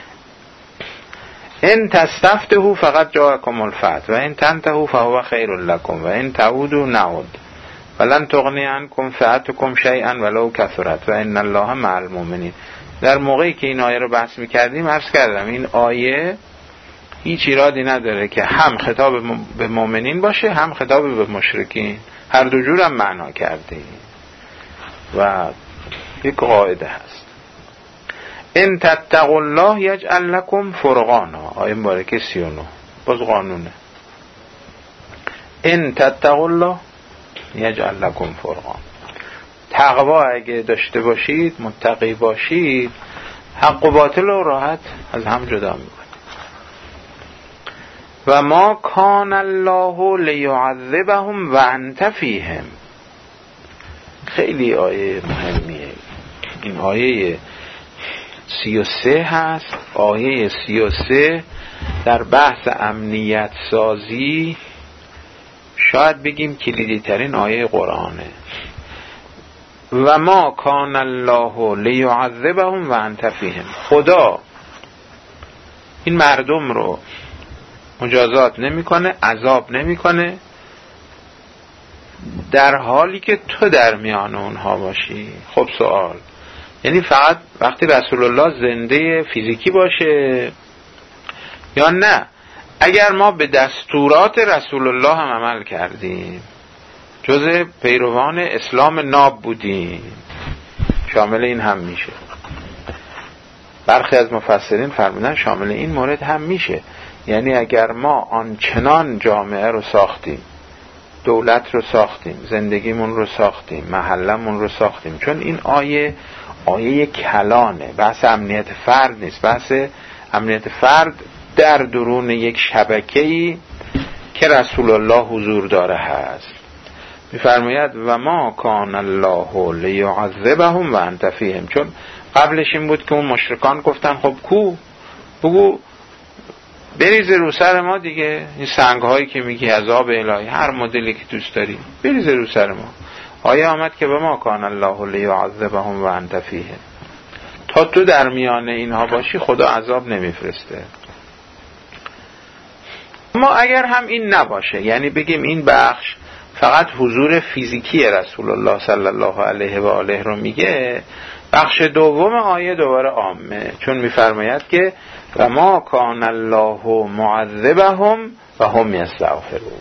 ان تستفتحوا فقط جاءکم الفتح و ان تنتهوا فهو خیر لکم و ان تعودوا نعود ولن تغنی عنکم فئتکم شیئا ولو کثرت و ان الله مع المؤمنین. در موقعی که این آیه رو بحث می‌کردیم عرض کردم این آیه هیچ ایرادی نداره که هم خطاب به مؤمنین باشه هم خطاب به مشرکین، هر دو جور هم معنا کرده و یک قاعده هست. ان تتقوا الله یجعل لکم فرقانا. آیه مبارکه سی و نه باز قانونه. ان تتقوا الله یجعل لکم فرقانا. تقوا اگه داشته باشید، متقی باشید، حق و باطل رو راحت از هم جدا میکنید. و ما کان الله لیعذبهم و انت فیهم. خیلی آیه مهمیه این. آیه سی و سه هست. آیه سی و سه در بحث امنیت سازی شاید بگیم کلیدی ترین آیه قرآنه. و ما کان الله لیعذبهم و انت فیهم. خدا این مردم رو مجازات نمیکنه، عذاب نمیکنه، در حالی که تو در میان اونها باشی. خب سوال، یعنی فقط وقتی رسول الله زنده فیزیکی باشه یا نه اگر ما به دستورات رسول الله هم عمل کردیم، جزء پیروان اسلام ناب بودیم، شامل این هم میشه. برخی از مفسرین فرمودن شامل این مورد هم میشه، یعنی اگر ما آنچنان جامعه رو ساختیم، دولت رو ساختیم، زندگیمون رو ساختیم، محلمون رو ساختیم، چون این آیه آیه کلانه، بحث امنیت فرد نیست. بحث امنیت فرد در درون یک شبکه‌ای که رسول الله حضور داره هست. می‌فرماید و ما کان الله لیعذبهم و انت فیهم، چون قبلش این بود که اون مشرکان گفتن خب کو بگو بریز رو سر ما دیگه، این سنگ هایی که میگی عذاب الهی، هر مدلی که دوست داری بریز رو سر ما. آیه آمد که و ما کان الله لیعذبهم و انت فیهم، تا تو در میان اینها باشی خدا عذاب نمیفرسته. اما اگر هم این نباشه، یعنی بگیم این بخش فقط حضور فیزیکی رسول الله صلی الله علیه و آله رو میگه، بخش دوم آیه دوباره عامه، چون میفرماید که و ما کان الله معذبهم و هم یستغفرون.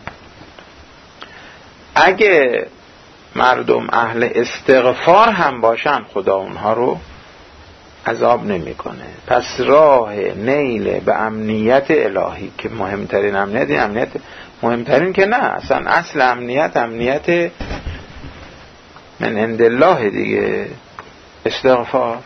اگه مردم اهل استغفار هم باشن خدا اونها رو عذاب نمیکنه. پس راه نیل به امنیت الهی که مهمترین امنیت، امنیت مهمترین که نه، اصلا اصل امنیت امنیت من عند الله دیگه، استغفار.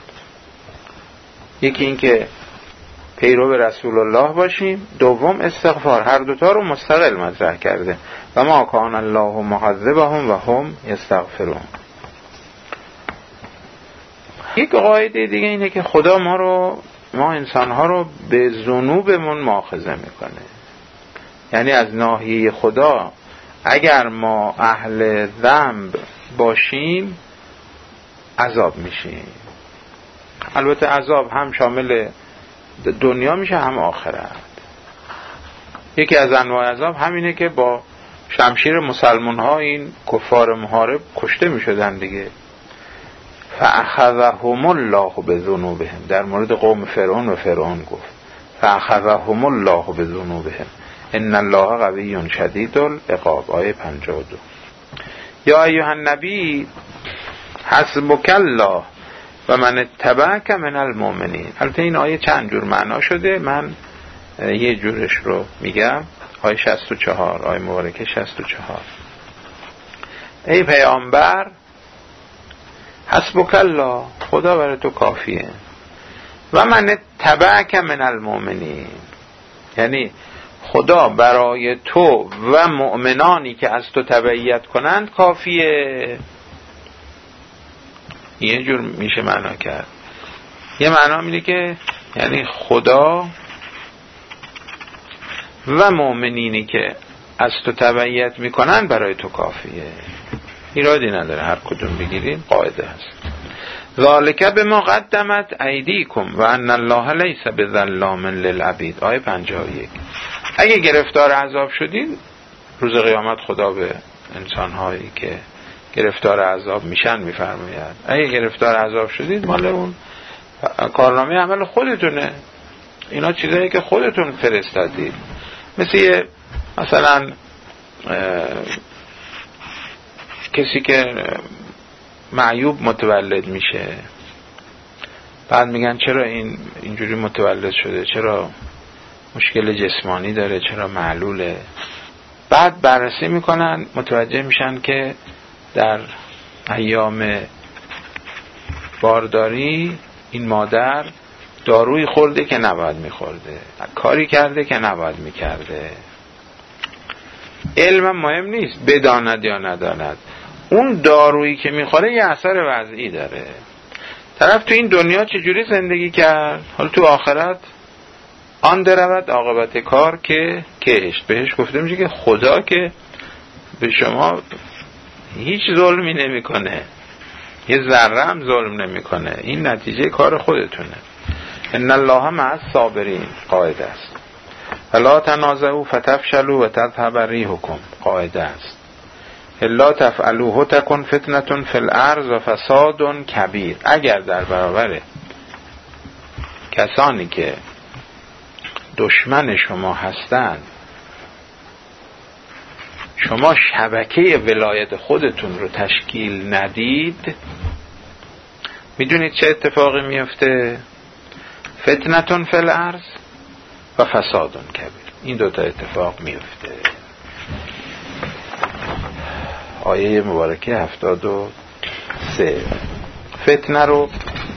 یکی این که پیرو به رسول الله باشیم، دوم استغفار. هر دوتا رو مستقل مطرح کرده و ما کان الله معذبهم و هم یستغفرون. یک قاعده دیگه اینه که خدا ما رو، ما انسانها رو به ذنوبمون مؤاخذه میکنه. یعنی از ناحیه خدا اگر ما اهل ذنب باشیم عذاب میشیم. البته عذاب هم شامل دنیا میشه هم آخرت. یکی از انواع عذاب همینه که با شمشیر مسلمان ها این کفار محارب کشته میشدن دیگه. فاخذهم الله بذنوبهم، در مورد قوم فرعون و فرعون گفت فاخذهم الله بذنوبهم ان الله قوی شدید العقاب، آیه پنجاه و دو. یا ایها النبی حسبک الله و من اتبعک من المؤمنین. البته این آیه چند جور معنا شده، من یه جورش رو میگم. آیه شصت و چهار، آیه مبارکه شصت و چهار. ای پیامبر حسبک الله، خدا برای تو کافیه، و من اتبعک من المؤمنین، یعنی خدا برای تو و مؤمنانی که از تو تبعیت کنند کافیه. یه جور میشه معنا کرد. یه معنا میده که یعنی خدا و مؤمنینی که از تو تبعیت میکنن برای تو کافیه، ایرادی نداره هر کدوم بگیریم، قاعده هست. ذالک بما قدمت ایدیکم و ان الله لیس بظلام للعبید، آیه پنجاه و یک. اگه گرفتار عذاب شدین روز قیامت خدا به انسانهایی که گرفتار عذاب میشن میفرماید اگه گرفتار عذاب شدید مال اون کارنامه عمل خودتونه، اینا چیزایی که خودتون فرستادید. مثل مثلا کسی که معیوب متولد میشه، بعد میگن چرا این اینجوری متولد شده، چرا مشکل جسمانی داره، چرا معلوله. بعد بررسی میکنن متوجه میشن که در ایام بارداری این مادر دارویی خورده که نباید میخورده، کاری کرده که نباید میکرده. علم مهم نیست بداند یا نداند، اون دارویی که میخوره یه اثر وضعی داره. طرف تو این دنیا چجوری زندگی کرد، حالا تو آخرت آن درود عاقبت کار که کهشت. بهش گفته میشه که خدا که به شما هیچ ظلمی نمیکنه، یه ذره هم ظلم نمیکنه، این نتیجه کار خودتونه. ان الله مع الصابرین قاعده است. فلا تنازعوا فتفشلوا و تذهب ریحکم. قاعده است. الا تفعلوه تکن فتنة فی الارض و فساد کبیر. اگر در برابر کسانی که دشمن شما هستند شما شبکه ولایت خودتون رو تشکیل ندید، میدونید چه اتفاقی میفته؟ فتنة فی الارض و فساد کبیر. این دوتا اتفاق میفته. آیه مبارکه هفتاد و سه. فتنه رو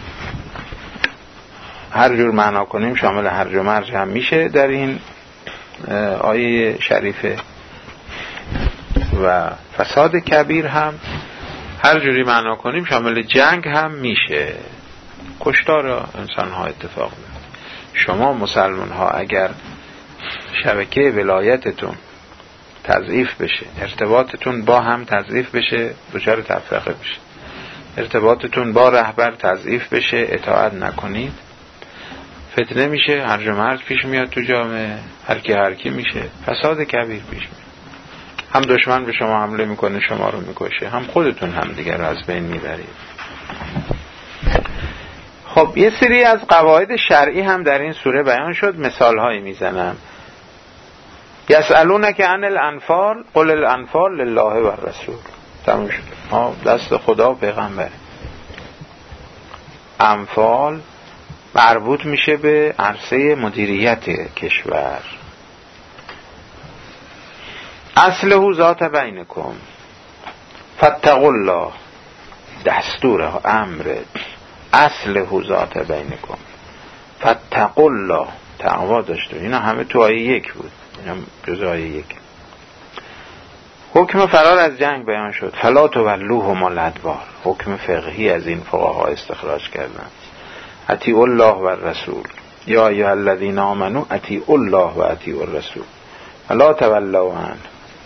هر جور معنا کنیم شامل هرج و مرج هم میشه در این آیه شریفه، و فساد کبیر هم هر جوری معنا کنیم شامل جنگ هم میشه. کشتار انسان ها اتفاق میفته. شما مسلمان ها اگر شبکه ولایتتون تضعیف بشه، ارتباطتون با هم تضعیف بشه، دچار تفرقه بشه، ارتباطتون با رهبر تضعیف بشه، اطاعت نکنید، فتنه میشه، هرج و مرج پیش میاد تو جامعه، هر کی هر کی میشه، فساد کبیر پیش میاد. هم دشمن به شما حمله میکنه، شما رو میکشه، هم خودتون هم دیگر رو از بین میبرید. خب یه سری از قواعد شرعی هم در این سوره بیان شد، مثال هایی میزنم. یسألونک عن الانفال قل الانفال لله و الرسول. تموم شد. ها دست خدا و پیغمبر. انفال مربوط میشه به عرصه مدیریت کشور. اصله ذات بینکم فاتقوا الله. دستور امر اصله ذات بینکم فاتقوا الله. تقوا داشته. اینا همه تو آیه یک بود، اینا جز آیه یک. حکم فرار از جنگ بیان شد. فلا تولوهم الادبار. حکم فقهی از این فقها استخراج کردن. اطیعوا الله و الرسول. یا ایها الذین آمنوا اطیعوا الله و اطیعوا الرسول فلا تولوا عنه.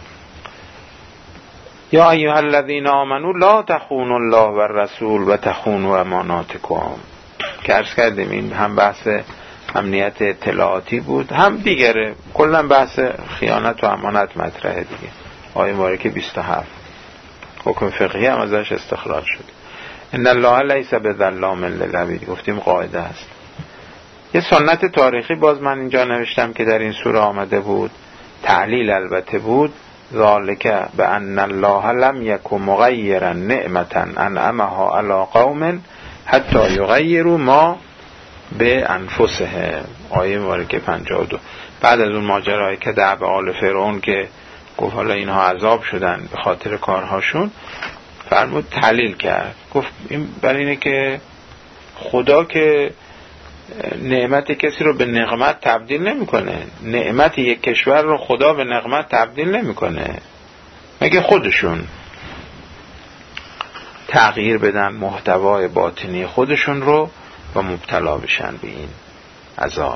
یا ایها الذین آمنوا لا تخونوا الله و الرسول و تخونوا اماناتکم. که عرض کردیم این هم بحث امنیت اطلاعاتی بود، هم دیگره، کلا بحث خیانت و امانت مطرحه دیگه. آیه مبارکه بیست و هفت حکم فقهی هم ازش استخراج شد. ان الله لیس بظلام للعبید. گفتیم قاعده است. یه سنت تاریخی باز من اینجا نوشتم که در این سوره آمده بود، تعلیل البته بود. ذالک بان الله لم یک مغیرا نعمتا انعمها علی قوم حتی یغیروا ما به انفسهم. آیه مبارکه پنجاه و دو. بعد از اون ماجرایی که دعو آل فرعون که گفت حالا اینها عذاب شدن به خاطر کارهاشون، فرمود تعلیل کرد، گفت این برای اینه که خدا که نعمت کسی رو به نقمت تبدیل نمیکنه. نعمت یک کشور رو خدا به نقمت تبدیل نمیکنه مگه خودشون تغییر بدن محتوای باطنی خودشون رو و مبتلا بشن به این عذاب.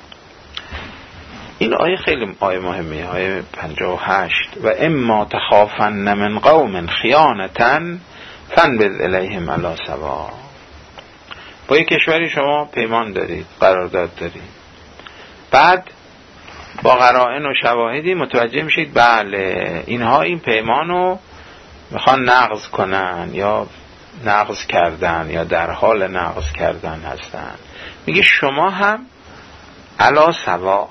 این آیه خیلی آیه مهمه، آیه پنجاه و هشت. و اما تخافن من قوم خیانتا فانبذ الیهم علی سوا. با یک کشوری شما پیمان دارید، قرارداد دارید، بعد با قرائن و شواهدی متوجه میشید بله اینها این پیمانو میخوان نقض کنن یا نقض کردن یا در حال نقض کردن هستن، میگه شما هم علی سوا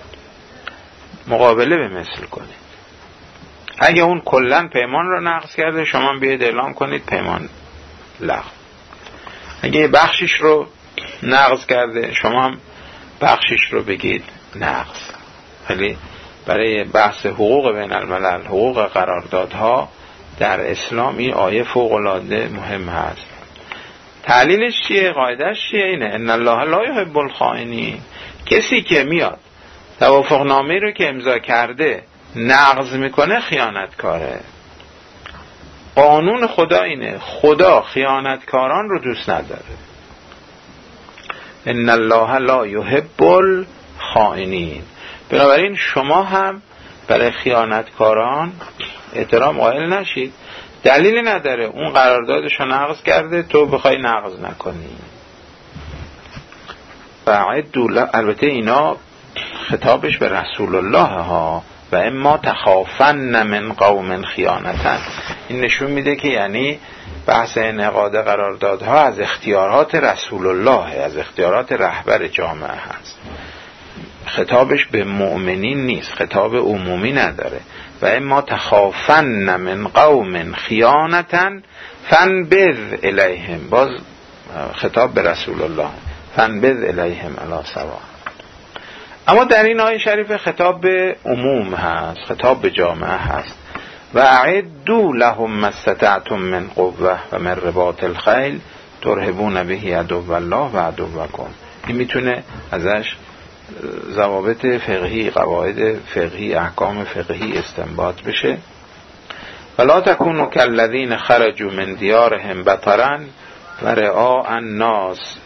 مقابله به مثل کنید. اگه اون کلن پیمان رو نقض کرده شما هم بیاید اعلام کنید پیمان لغو. اگه یه بخشش رو نقض کرده شما هم بخشش رو بگید نقض. ولی برای بحث حقوق بین الملل، حقوق قراردادها در اسلام این آیه فوق العاده مهم هست. تعلیلش چیه؟ قاعدش چیه؟ اینه ان الله لا یحب الخائنین. کسی که میاد توافقنامه رو که امضا کرده نقض میکنه خیانتکاره. قانون خدا اینه، خدا خیانتکاران رو دوست نداره. ان الله لا یحب الخائنین. بنابراین شما هم برای خیانتکاران احترام قائل نشید. دلیلی نداره اون قراردادش رو نقض کرده تو بخوای نقض نکنی. بعد دوله البته اینا خطابش به رسول الله ها، و اما تخافن من قوم خیانتا. این نشون میده که یعنی بحث انعقاد قراردادها از اختیارات رسول الله، از اختیارات رهبر جامعه هست. خطابش به مؤمنین نیست، خطاب عمومی نداره. و اما تخافن من قوم خیانتا فانبذ الیهم، باز خطاب به رسول الله، فانبذ الیهم علی سواء. اما در این آیه شریف خطاب به عموم هست، خطاب به جامعه هست. و اعدوا لهم ما استطعتم من قوه و من رباط الخیل ترهبون به عدو الله و عدوکم. این میتونه ازش ضوابط فقهی، قواعد فقهی، احکام فقهی استنباط بشه. ولا تکونوا کالذین خرجوا من دیارهم بطرا و رئاء الناس.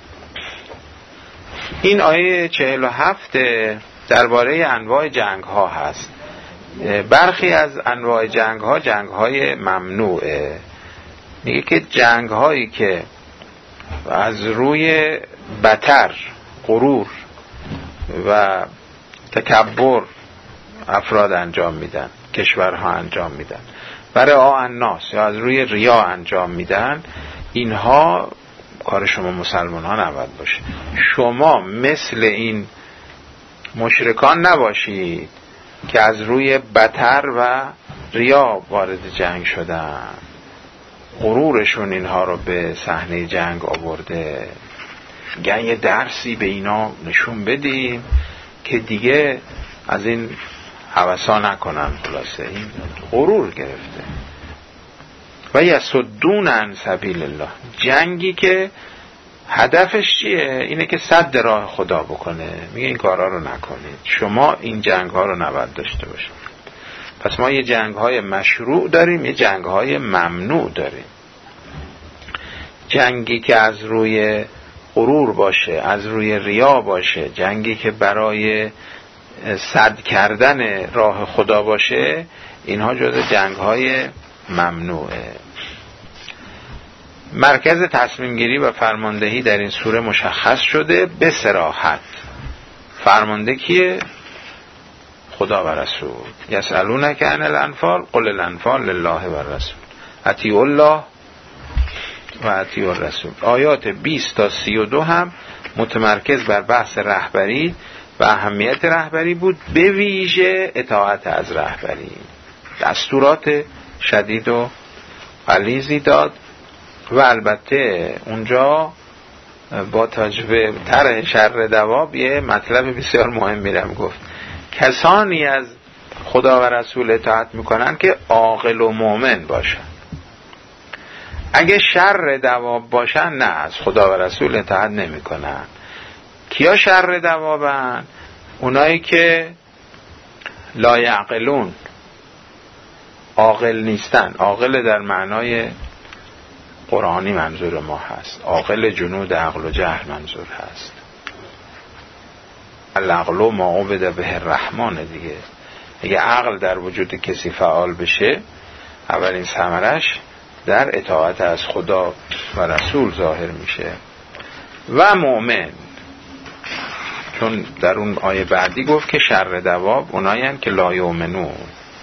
این آیه چهل و هفت درباره انواع جنگ ها هست. برخی از انواع جنگ ها جنگ های ممنوعه. میگه که جنگ هایی که از روی بطر، غرور و تکبر افراد انجام میدن، کشورها انجام میدن، برای آ الناس یا از روی ریا انجام میدن، اینها کار شما مسلمان ها نباید باشه. شما مثل این مشرکان نباشید که از روی بطر و ریا وارد جنگ شدن، غرورشون اینها رو به صحنه جنگ آورده. گه یه درسی به اینا نشون بدیم که دیگه از این هوسا نکنن. خلاصه این غرور گرفته. و یصدون عن سبیل الله، جنگی که هدفش چیه؟ اینه که سد راه خدا بکنه. میگه این کارا رو نکنید، شما این جنگ ها رو نباید داشته باشید. پس ما یه جنگ های مشروع داریم، یه جنگ های ممنوع داریم. جنگی که از روی غرور باشه، از روی ریا باشه، جنگی که برای سد کردن راه خدا باشه، اینها جزء جنگ های ممنوعه. مرکز تصمیم گیری و فرماندهی در این سوره مشخص شده به صراحت. فرمانده کیه؟ خدا و رسول. یسألونک عن الانفال قل الانفال لله و الرسول اطیعوا الله و اطیعوا الرسول. آیات بیست تا سی و دو هم متمرکز بر بحث رهبری و اهمیت رهبری بود، به ویژه اطاعت از رهبری. دستورات شدید و غلیظی داد و البته اونجا با تجربه طرح شر دواب یه مطلب بسیار مهم میرم گفت. کسانی از خدا و رسول اطاعت میکنن که عاقل و مؤمن باشن. اگه شر دواب باشن نه، از خدا و رسول اطاعت نمیکنن. کیا شر دوابن؟ اونایی که لا یعقلون، عاقل نیستن. عاقل در معنای قرآنی منظور ما هست، عاقل جنود عقل و جهل منظور هست. العقل ما عبد به الرحمن دیگه. اگه عقل در وجود کسی فعال بشه، اولین ثمرش در اطاعت از خدا و رسول ظاهر میشه. و مؤمن، چون در اون آیه بعدی گفت که شر دواب اونایی هستند که لا یؤمنون.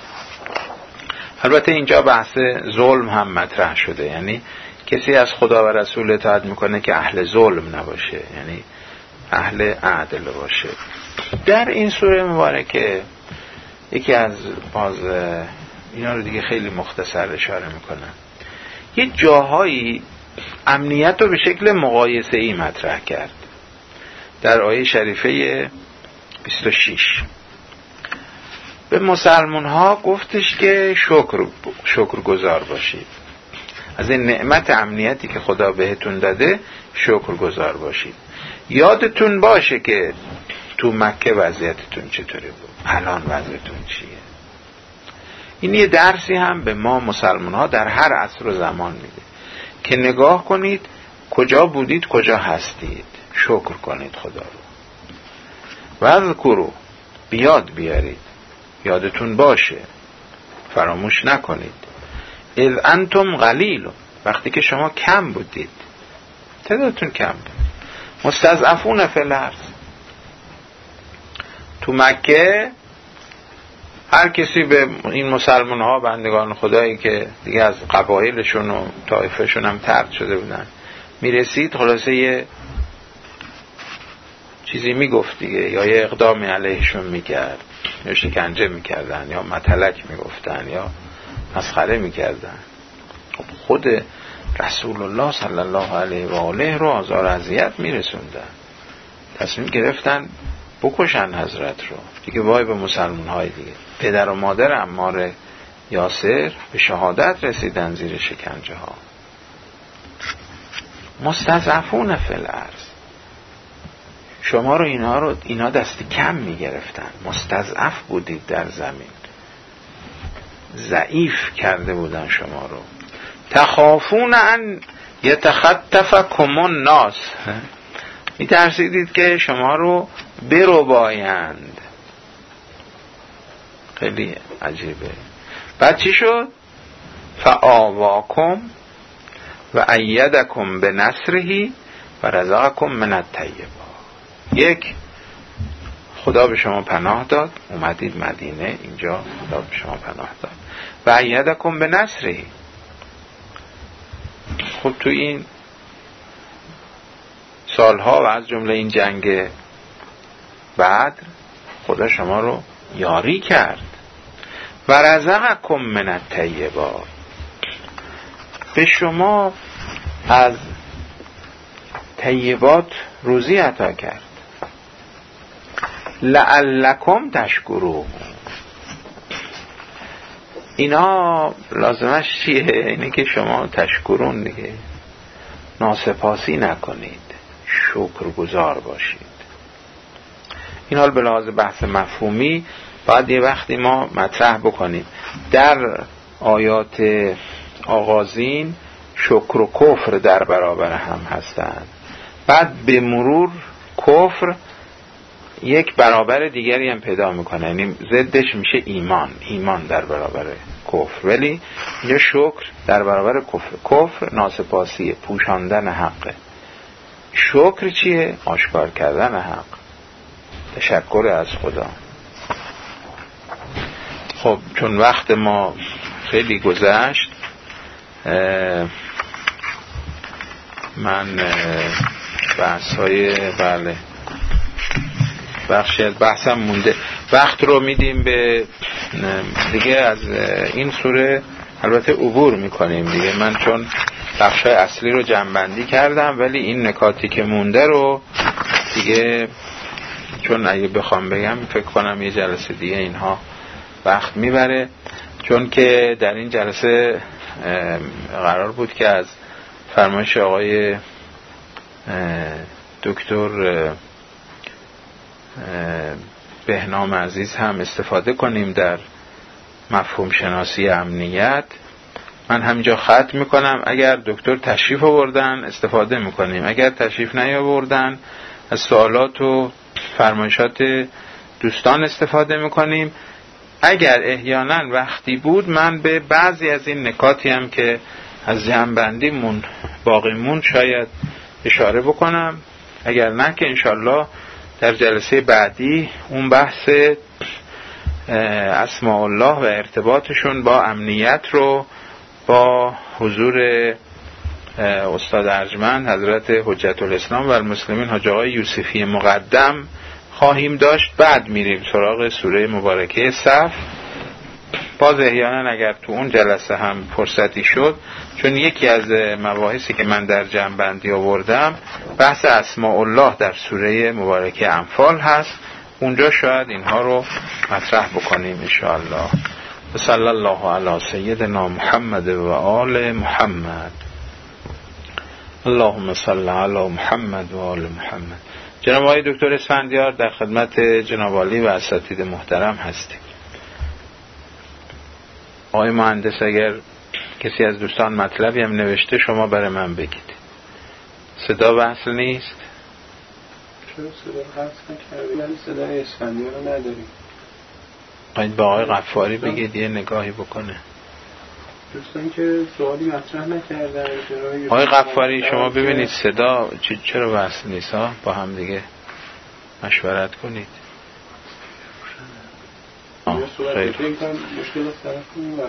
البته اینجا بحث ظلم هم مطرح شده، یعنی کسی از خدا و رسول اطاعت میکنه که اهل ظلم نباشه، یعنی اهل عدل باشه. در این سوره مبارکه یکی از باز اینا رو دیگه خیلی مختصر اشاره میکنم، یه جاهایی امنیت رو به شکل مقایسه ای مطرح کرد. در آیه شریفه بیست و شش به مسلمان ها گفتش که شکر شکرگزار باشید، از این نعمت امنیتی که خدا بهتون داده شکرگزار باشید. یادتون باشه که تو مکه وضعیتتون چطوری بود، الان وضعیتون چیه. این یه درسی هم به ما مسلمان ها در هر عصر و زمان میده که نگاه کنید کجا بودید، کجا هستید، شکر کنید خدا رو. و اذکروا، بیاد بیارید، یادتون باشه، فراموش نکنید. اذ انتم قلیل، وقتی که شما کم بودید، تعدادتون کم بود. مستضعفون فی الارض، تو مکه هر کسی به این مسلمان ها بندگان خدایی که دیگه از قبایلشون و طایفهشون هم طرد شده بودن میرسید، خلاصه یه چیزی میگفت دیگه، یا یه اقدامی علیهشون میکرد، یا شکنجه میکردن، یا متلک میگفتن، یا مسخره میکردن. خود رسول الله صلی الله علیه و آله رو آزار و اذیت میرسوندن، تصمیم گرفتن بکشن حضرت رو دیگه. وای به مسلمان های دیگه. پدر و مادر عمار یاسر به شهادت رسیدن زیر شکنجه ها. مستضعفون فی الارض، شما رو اینا رو اینا دست کم میگرفتن، مستضعف بودید در زمین، ضعیف کرده بودن شما رو. تخافون ان یتخطفکم الناس، میترسیدید که شما رو بربایند. خیلی عجیبه. بعد چی شد؟ فآواکم و ایدکم بنصره و رزقکم من الطیبات. یک، خدا به شما پناه داد، اومدید مدینه، اینجا خدا به شما پناه داد. و ایدکم بنصره، خب تو این سالها و از جمله این جنگ بعد خدا شما رو یاری کرد. و رزقکم من الطیبات، به شما از طیبات روزی عطا کرد. لعلکم تشکرون، اینا لازمش چیه؟ اینه که شما تشکرون دیگه، ناسپاسی نکنید، شکرگزار باشید. این حال به لحاظ بحث مفهومی باید یه وقتی ما مطرح بکنیم. در آیات آغازین شکر و کفر در برابر هم هستند، بعد به مرور کفر یک برابر دیگری هم پیدا میکنه، یعنی ضدش میشه ایمان، ایمان در برابر کفر، ولی اینجا شکر در برابر کفر. کفر ناسپاسی، پوشاندن حقه. شکر چیه؟ آشکار کردن حق، تشکر از خدا. خب چون وقت ما خیلی گذشت، من بحث های بله بخشی از بحثم مونده، وقت رو میدیم به دیگه از این سوره. البته عبور میکنیم دیگه، من چون بخشای اصلی رو جمع‌بندی کردم، ولی این نکاتی که مونده رو دیگه، چون اگه بخوام بگم فکر کنم یه جلسه دیگه اینها وقت میبره، چون که در این جلسه قرار بود که از فرمایش آقای دکتر بهنام عزیز هم استفاده کنیم در مفهوم شناسی امنیت. من همینجا ختم میکنم. اگر دکتر تشریف آوردن استفاده میکنیم، اگر تشریف نیاوردن از سوالات و فرمایشات دوستان استفاده میکنیم. اگر احیانا وقتی بود من به بعضی از این نکاتی هم که از جمع‌بندی مون باقی مون شاید اشاره بکنم، اگر نه که انشالله در جلسه بعدی اون بحث اسماء الله و ارتباطشون با امنیت رو با حضور استاد ارجمند حضرت حجت الاسلام و المسلمین حاج آقای یوسفی مقدم خواهیم داشت. بعد میریم سراغ سوره مبارکه صف. باز احیانا اگر تو اون جلسه هم فرصتی شد، چون یکی از مباحثی که من در جمع‌بندی آوردم بحث اسماء الله در سوره مبارکه انفال هست، اونجا شاید اینها رو مطرح بکنیم ان شاء الله. صلی الله علی سیدنا محمد و آل محمد. اللهم صل علی محمد و آل محمد. جناب آقای دکتر اسفندیار در خدمت جناب عالی و اساتید محترم هستیم. آقای مهندس اگر کسی از دوستان مطلبی هم نوشته شما برای من بگید. صدا وصل نیست؟ چرا صدا وصل نکردی؟ ولی صدای اسفندیار رو نداریم. باید با آقای غفاری بگید یه نگاهی بکنه. دوستان که سوالی مطرح نکردن. آقای غفاری شما ببینید صدا چرا وصل نیست ها، با هم دیگه مشورت کنید. صحبت کنیم مشکل از طرف اون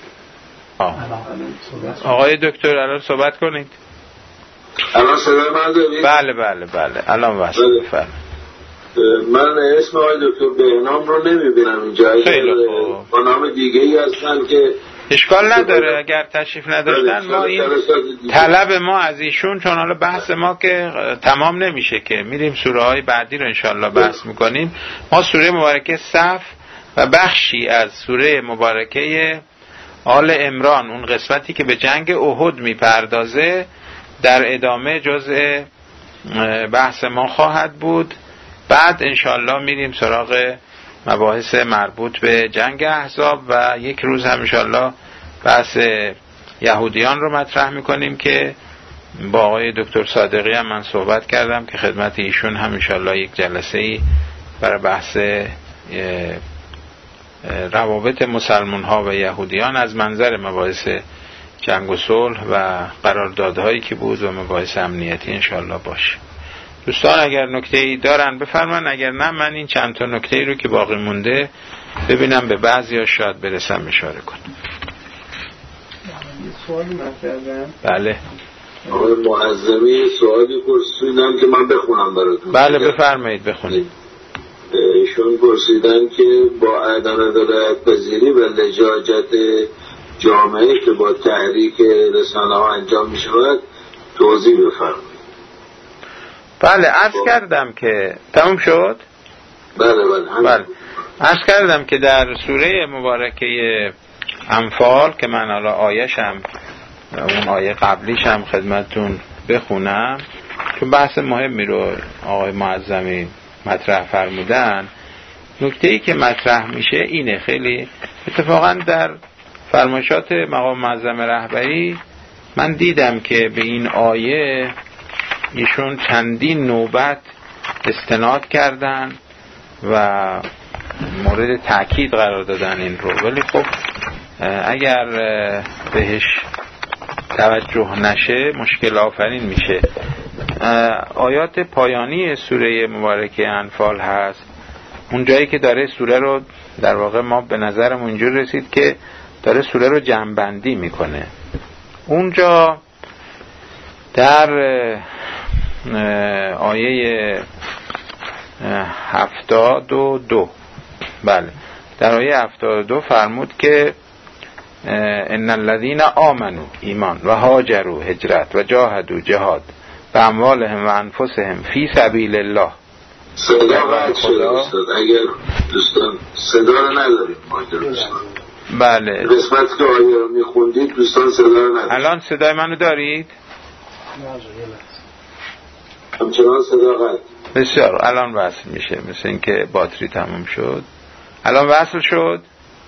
باشه. آقای دکتر الان صحبت کنید. الان صدای من دارید؟ بله بله بله الان واسه بفرمایید. من اسم آقای دکتر بهنام رو نمیبینم اینجا. خیلی خوب. با نام دیگه ای هستن که اشکال نداره اگر تشریف نداشتن. ما این طلب ما از ایشون، چون حالا بحث ما که تمام نمیشه که میریم سوره های بعدی رو انشالله بحث میکنیم. ما سوره مبارکه صف و بخشی از سوره مبارکه آل عمران، اون قسمتی که به جنگ احد میپردازه، در ادامه جزء بحث ما خواهد بود. بعد انشالله میریم سراغ مباحث مربوط به جنگ احزاب و یک روز هم انشالله بحث یهودیان رو مطرح میکنیم که با آقای دکتر صادقی هم من صحبت کردم که خدمت ایشون هم انشالله یک جلسه ای برای بحث روابط مسلمان ها و یهودیان از منظر مباحث جنگ و صلح و قراردادهایی که بود و مباحث امنیتی انشالله باشه. دوستان اگر نکته‌ای دارن بفرمایید، اگر نه من این چند تا نکته‌ای رو که باقی مونده ببینم به بعضیا شاید برسم اشاره کنم. یه سوالی من کردم. بله. آقای معظمی سوالی پرسیدن که من بخونم براتون. بله بفرمایید بخونید. ایشون پرسیدن که با عدم ولایت پذیری و لجاجت جامعه که با تحریک رسانه ها انجام می شود توضیح بفرمایید. بله عرض کردم که تموم شد. بله بله بله عرض کردم که در سوره مبارکه انفال که من حالا آیه‌شم اون آیه قبلیشم خدمتتون بخونم چون بحث مهمی رو آقای معظمی مطرح فرمودن. نکته‌ای که مطرح میشه اینه، خیلی اتفاقا در فرمایشات مقام معظم رهبری من دیدم که به این آیه ایشون چندین نوبت استناد کردن و مورد تأکید قرار دادن این رو، ولی خب اگر بهش توجه نشه مشکل آفرین میشه. آیات پایانی سوره مبارکه انفال هست، اون جایی که داره سوره رو در واقع ما به نظرم اونجور رسید که داره سوره رو جمع‌بندی میکنه. اونجا در آیه هفتاد و دو بله در آیه هفتاد و دو فرمود که ان الذين آمنوا ایمان و هاجروا هجرت و جاهدوا جهاد به اموالهم و انفسهم فی سبیل الله. صدا قطع شده استاد، اگر دوستان صدا رو نداریم ما دوستان. بله قسمت که آیه رو میخوندید دوستان صدا رو نداریم. الان صدای منو دارید؟ همچنان صدا قطع. بسیار الان وصل میشه، مثل این که باتری تموم شد. الان وصل شد؟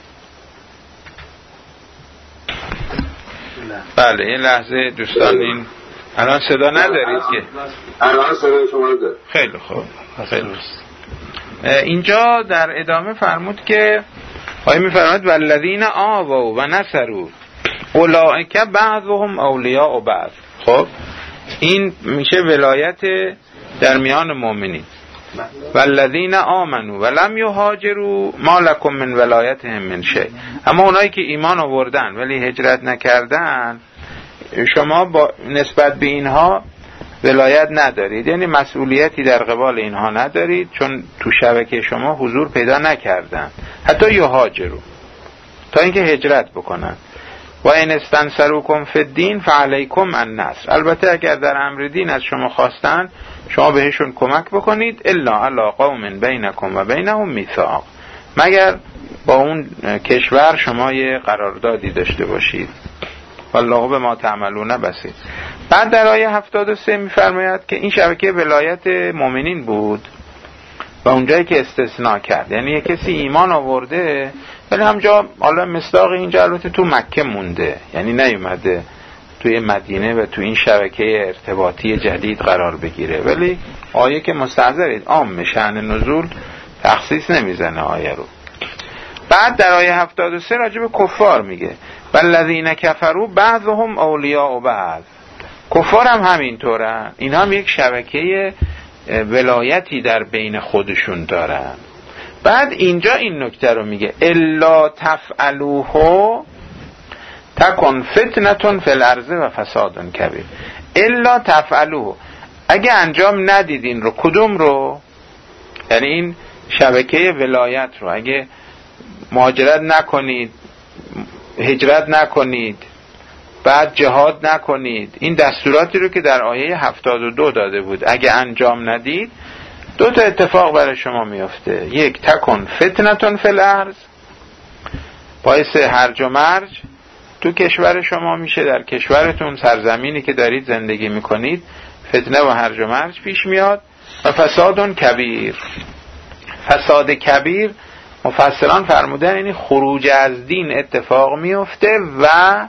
بله این لحظه دوستان این الان صدا ندارید که الان صدا شما رو دارید. خیلی خوب خیلی اینجا در ادامه فرمود که آیه میفرماید والذین آووا و نصروا اولئک بعضهم اولیاء بعض. خب این میشه ولایت در میان مؤمنین. والذین آمنوا ولم یهاجروا ما لکم من ولایتهم من شیء. اما اونایی که ایمان آوردن ولی هجرت نکردن شما با نسبت به اینها ولایت ندارید، یعنی مسئولیتی در قبال اینها ندارید چون تو شبکه شما حضور پیدا نکردن حتی یهاجروا تا اینکه هجرت بکنن. و ان استنصروکم فی الدین فعلیکم النصر. البته اگر در امر دین از شما خواستن شما بهشون کمک بکنید الا علی قوم بینکم و بینهم میثاق، مگر با اون کشور شما یه قراردادی داشته باشید. والله به ما تعملون بصیر. بعد در آیه هفتاد و سه میفرماید که این شبکه ولایت مؤمنین بود و اونجایی که استثناء کرد، یعنی یک کسی ایمان آورده ولی همجا حالا مصداق اینجا البته تو مکه مونده، یعنی نیومده توی مدینه و تو این شبکه ارتباطی جدید قرار بگیره، ولی آیه که مستحضرید عام شأن نزول تخصیص نمیزنه آیه رو. بعد در آیه هفتاد و سه راجع به کفار میگه والذین کفروا بعضهم اولیاء بعض. کفار هم همینطورن، این هم یک شبکه ولایتی در بین خودشون دارن. بعد اینجا این نکته رو میگه الا تفعلوه تکن فتنة فی الارض و فساد کبیر. الا تفعلوه، اگه انجام ندیدین رو، کدوم رو؟ یعنی این شبکه ولایت رو اگه مهاجرت نکنید، هجرت نکنید، بعد جهاد نکنید، این دستوراتی رو که در آیه هفتاد و دو داده بود اگه انجام ندید، دو تا اتفاق برای شما میفته. یک، تکن فتنة فی الارض، باعث هرج و مرج تو کشور شما میشه، در کشورتون، سرزمینی که دارید زندگی میکنید فتنه و هرج و مرج پیش میاد. و فساد کبیر، فساد کبیر مفسران فرمودن یعنی خروج از دین اتفاق میفته و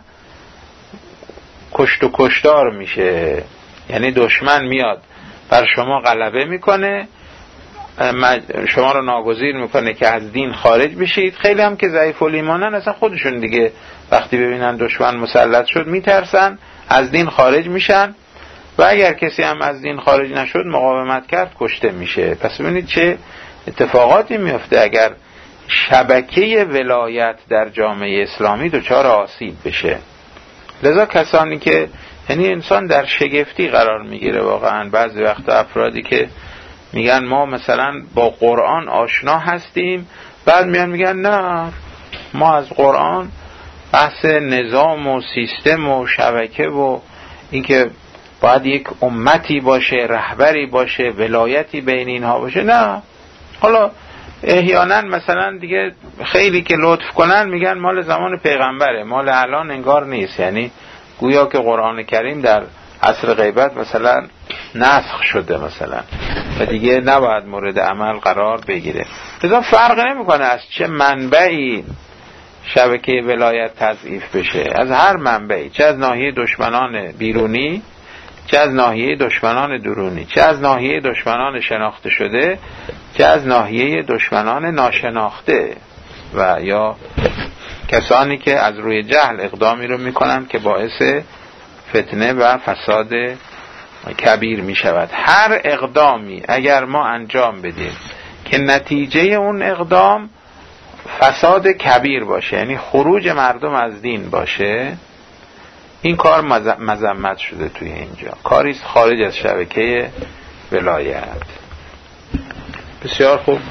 کشت و کشتار میشه، یعنی دشمن میاد بر شما غلبه میکنه، شما رو ناگزیر میکنه که از دین خارج بشید. خیلی هم که ضعیف الایمانن اصلا خودشون دیگه وقتی ببینن دشمن مسلط شد میترسن، از دین خارج میشن و اگر کسی هم از دین خارج نشد مقاومت کرد کشته میشه. پس ببینید چه اتفاقاتی میفته اگر شبکه ولایت در جامعه اسلامی دچار آسیب بشه. لذا کسانی که یعنی انسان در شگفتی قرار میگیره واقعا. بعضی وقتا افرادی که میگن ما مثلا با قرآن آشنا هستیم، بعد میان میگن نه ما از قرآن بحث نظام و سیستم و شبکه و اینکه باید یک امتی باشه، رهبری باشه، ولایتی بین اینها باشه، نه. حالا احیانا مثلا دیگه خیلی که لطف کنن میگن مال زمان پیغمبره، مال الان انگار نیست، یعنی گویا که قرآن کریم در عصر غیبت مثلا نسخ شده مثلا و دیگه نباید مورد عمل قرار بگیره. لذا فرق نمیکنه از چه منبعی شبکه ولایت تضعیف بشه، از هر منبعی، چه از ناحیه دشمنان بیرونی، چه از ناحیه دشمنان درونی، چه از ناحیه دشمنان شناخته شده، چه از ناحیه دشمنان ناشناخته و یا کسانی که از روی جهل اقدامی رو میکنن که باعث فتنه و فساد کبیر میشود. هر اقدامی اگر ما انجام بدیم که نتیجه اون اقدام فساد کبیر باشه، یعنی خروج مردم از دین باشه، این کار مذمت شده توی اینجا، کاریست خارج از شبکه ولایت. بسیار خوب.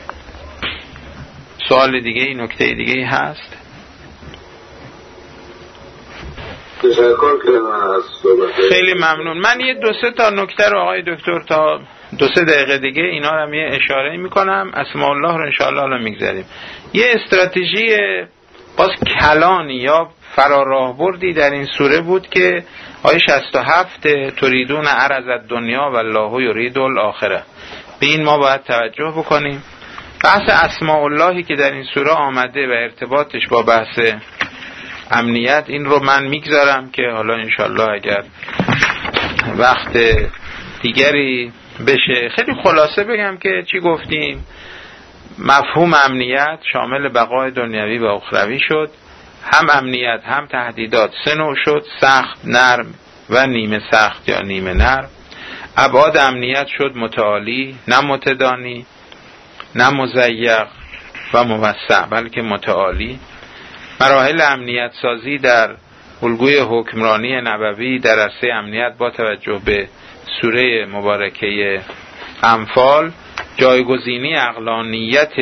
سوال دیگه ای، نکته دیگه ای هست؟ خیلی ممنون. من یه دو سه تا نکته رو آقای دکتر تا دو سه دقیقه دیگه اینا رو هم یه اشاره میکنم، اسماء الله رو انشاءالله الان میگذاریم. یه استراتژی باز کلانی یا فراراهبردی در این سوره بود که آیه شصت و هفت تریدون عرض الدنیا والله یرید الاخره، به این ما باید توجه بکنیم. بحث اسماء اللهی که در این سوره آمده و ارتباطش با بحث امنیت، این رو من میگذارم که حالا انشالله اگر وقت دیگری بشه خیلی خلاصه بگم که چی گفتیم. مفهوم امنیت شامل بقای دنیوی و اخروی شد. هم امنیت هم تهدیدات سه نوع شد، سخت، نرم و نیمه سخت یا نیمه نرم. ابعاد امنیت شد متعالی، نه متدانی، نه مضیق و موسع، بلکه متعالی. مراحل امنیت سازی در الگوی حکمرانی نبوی در عرصه امنیت با توجه به سوره مبارکه انفال، جایگزینی عقلانیت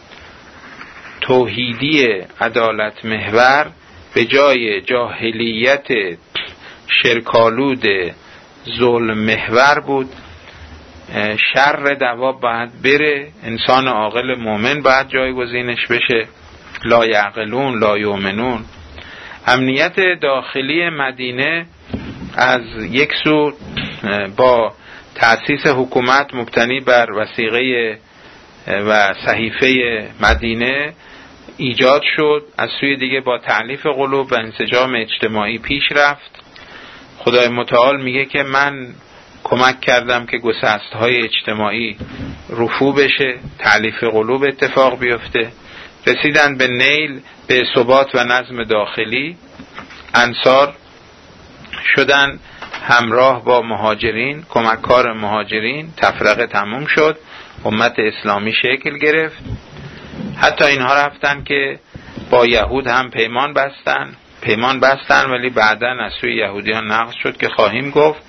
توحیدی عدالت محور به جای جاهلیت شرکالود ظلم محور بود. شر دواب باید بره، انسان عاقل مؤمن باید جایگزینش بشه. لا یعقلون لا یؤمنون. امنیت داخلی مدینه از یک سو با تأسیس حکومت مبتنی بر وثیقه و صحیفه مدینه ایجاد شد، از سوی دیگه با تألیف قلوب و انسجام اجتماعی پیش رفت. خدای متعال میگه که من کمک کردم که گسستهای اجتماعی رفو بشه، تألیف قلوب اتفاق بیفته. رسیدن به نیل به ثبات و نظم داخلی. انصار شدن همراه با مهاجرین، کمککار مهاجرین. تفرقه تموم شد، امت اسلامی شکل گرفت. حتی اینها رفتن که با یهود هم پیمان بستن پیمان بستن ولی بعداً از سوی یهودیان نقض شد که خواهیم گفت.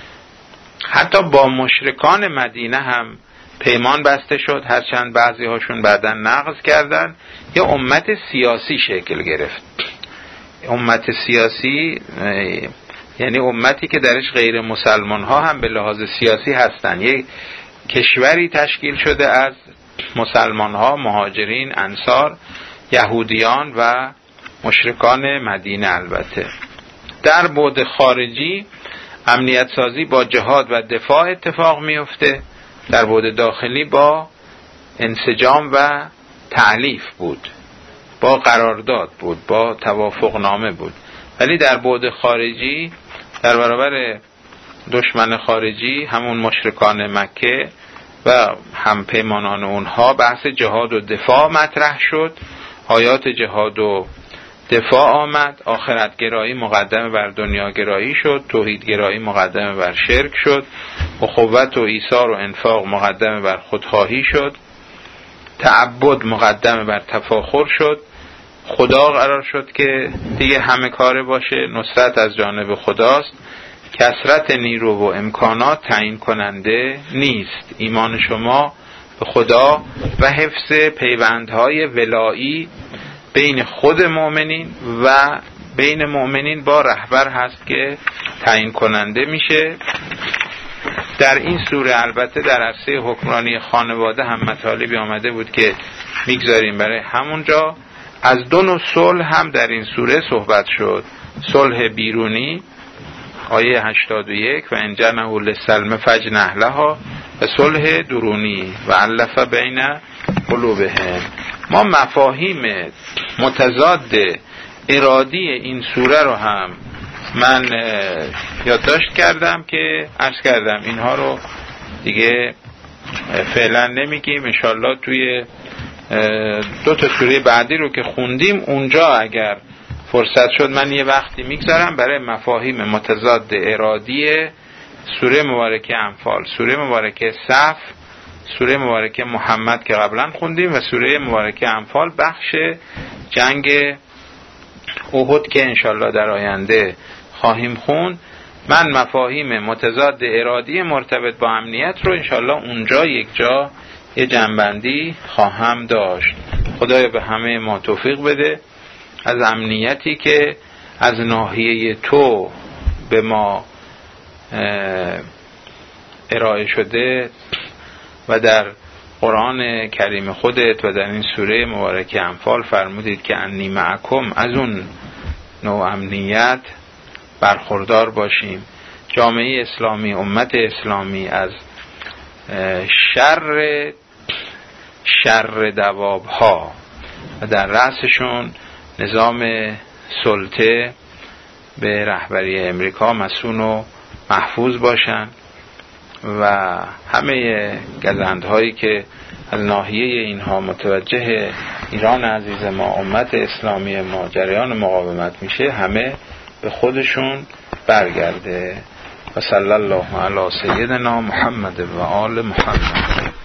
حتی با مشرکان مدینه هم پیمان بسته شد، هرچند بعضی هاشون بعداً نقض کردن. یه امت سیاسی شکل گرفت. امت سیاسی یعنی امتی که درش غیر مسلمان ها هم به لحاظ سیاسی هستن. یک کشوری تشکیل شده از مسلمان ها، مهاجرین، انصار، یهودیان و مشرکان مدینه. البته در بعد خارجی امنیت سازی با جهاد و دفاع اتفاق میفته، در بعد داخلی با انسجام و تألیف بود، با قرارداد بود، با توافق نامه بود. ولی در بعد خارجی در برابر دشمن خارجی همون مشرکان مکه و هم پیمانان اونها بحث جهاد و دفاع مطرح شد. آیات جهاد و دفاع آمد. آخرت گرایی مقدم بر دنیا گرایی شد، توحید گرایی مقدم بر شرک شد، اخوت و ایثار و انفاق مقدم بر خودخواهی شد، تعبد مقدم بر تفاخر شد. خدا قرار شد که دیگه همه کاره باشه، نصرت از جانب خداست. کثرت نیرو و امکانات تعیین کننده نیست. ایمان شما به خدا و حفظ پیوندهای ولایی بین خود مؤمنین و بین مؤمنین با رهبر هست که تعیین کننده میشه. در این سوره البته در عرصه حکمرانی خانواده هم مطالبی آمده بود که میگذاریم برای همونجا. از دو نوع صلح هم در این سوره صحبت شد. صلح بیرونی آیه هشتاد و یک و ان جنحوا للسلم فاجنح لها، و صلح درونی و الف بین قلوبهم. ما مفاهیم متضاد ارادی این سوره رو هم من یادداشت کردم که عرض کردم اینها رو دیگه فعلا نمیگیم. انشالله توی دو تا سوره بعدی رو که خوندیم اونجا اگر فرصت شد من یه وقتی میگذارم برای مفاهیم متضاد ارادی سوره مبارکه انفال، سوره مبارکه صف، سوره مبارکه محمد که قبلا خوندیم و سوره مبارکه انفال بخش جنگ احد که انشالله در آینده خواهیم خوند. من مفاهیم متضاد ارادی مرتبط با امنیت رو انشالله اونجا یک جا یه جنبندی خواهم داشت. خدایا به همه ما توفیق بده از امنیتی که از ناحیه تو به ما ارائه شده و در قرآن کریم خودت و در این سوره مبارکه انفال فرمودید که انی معکم، از اون نوع امنیت برخوردار باشیم. جامعه اسلامی، امت اسلامی از شر شر دواب ها و در رأسشون نظام سلطه به رهبری امریکا مسئول و محفوظ باشن و همه گزندهایی که از ناحیه اینها متوجه ایران عزیز ما، امت اسلامی ما، جریان مقاومت میشه، همه به خودشون برگرده. و صلی الله علی سیدنا محمد و آل محمد.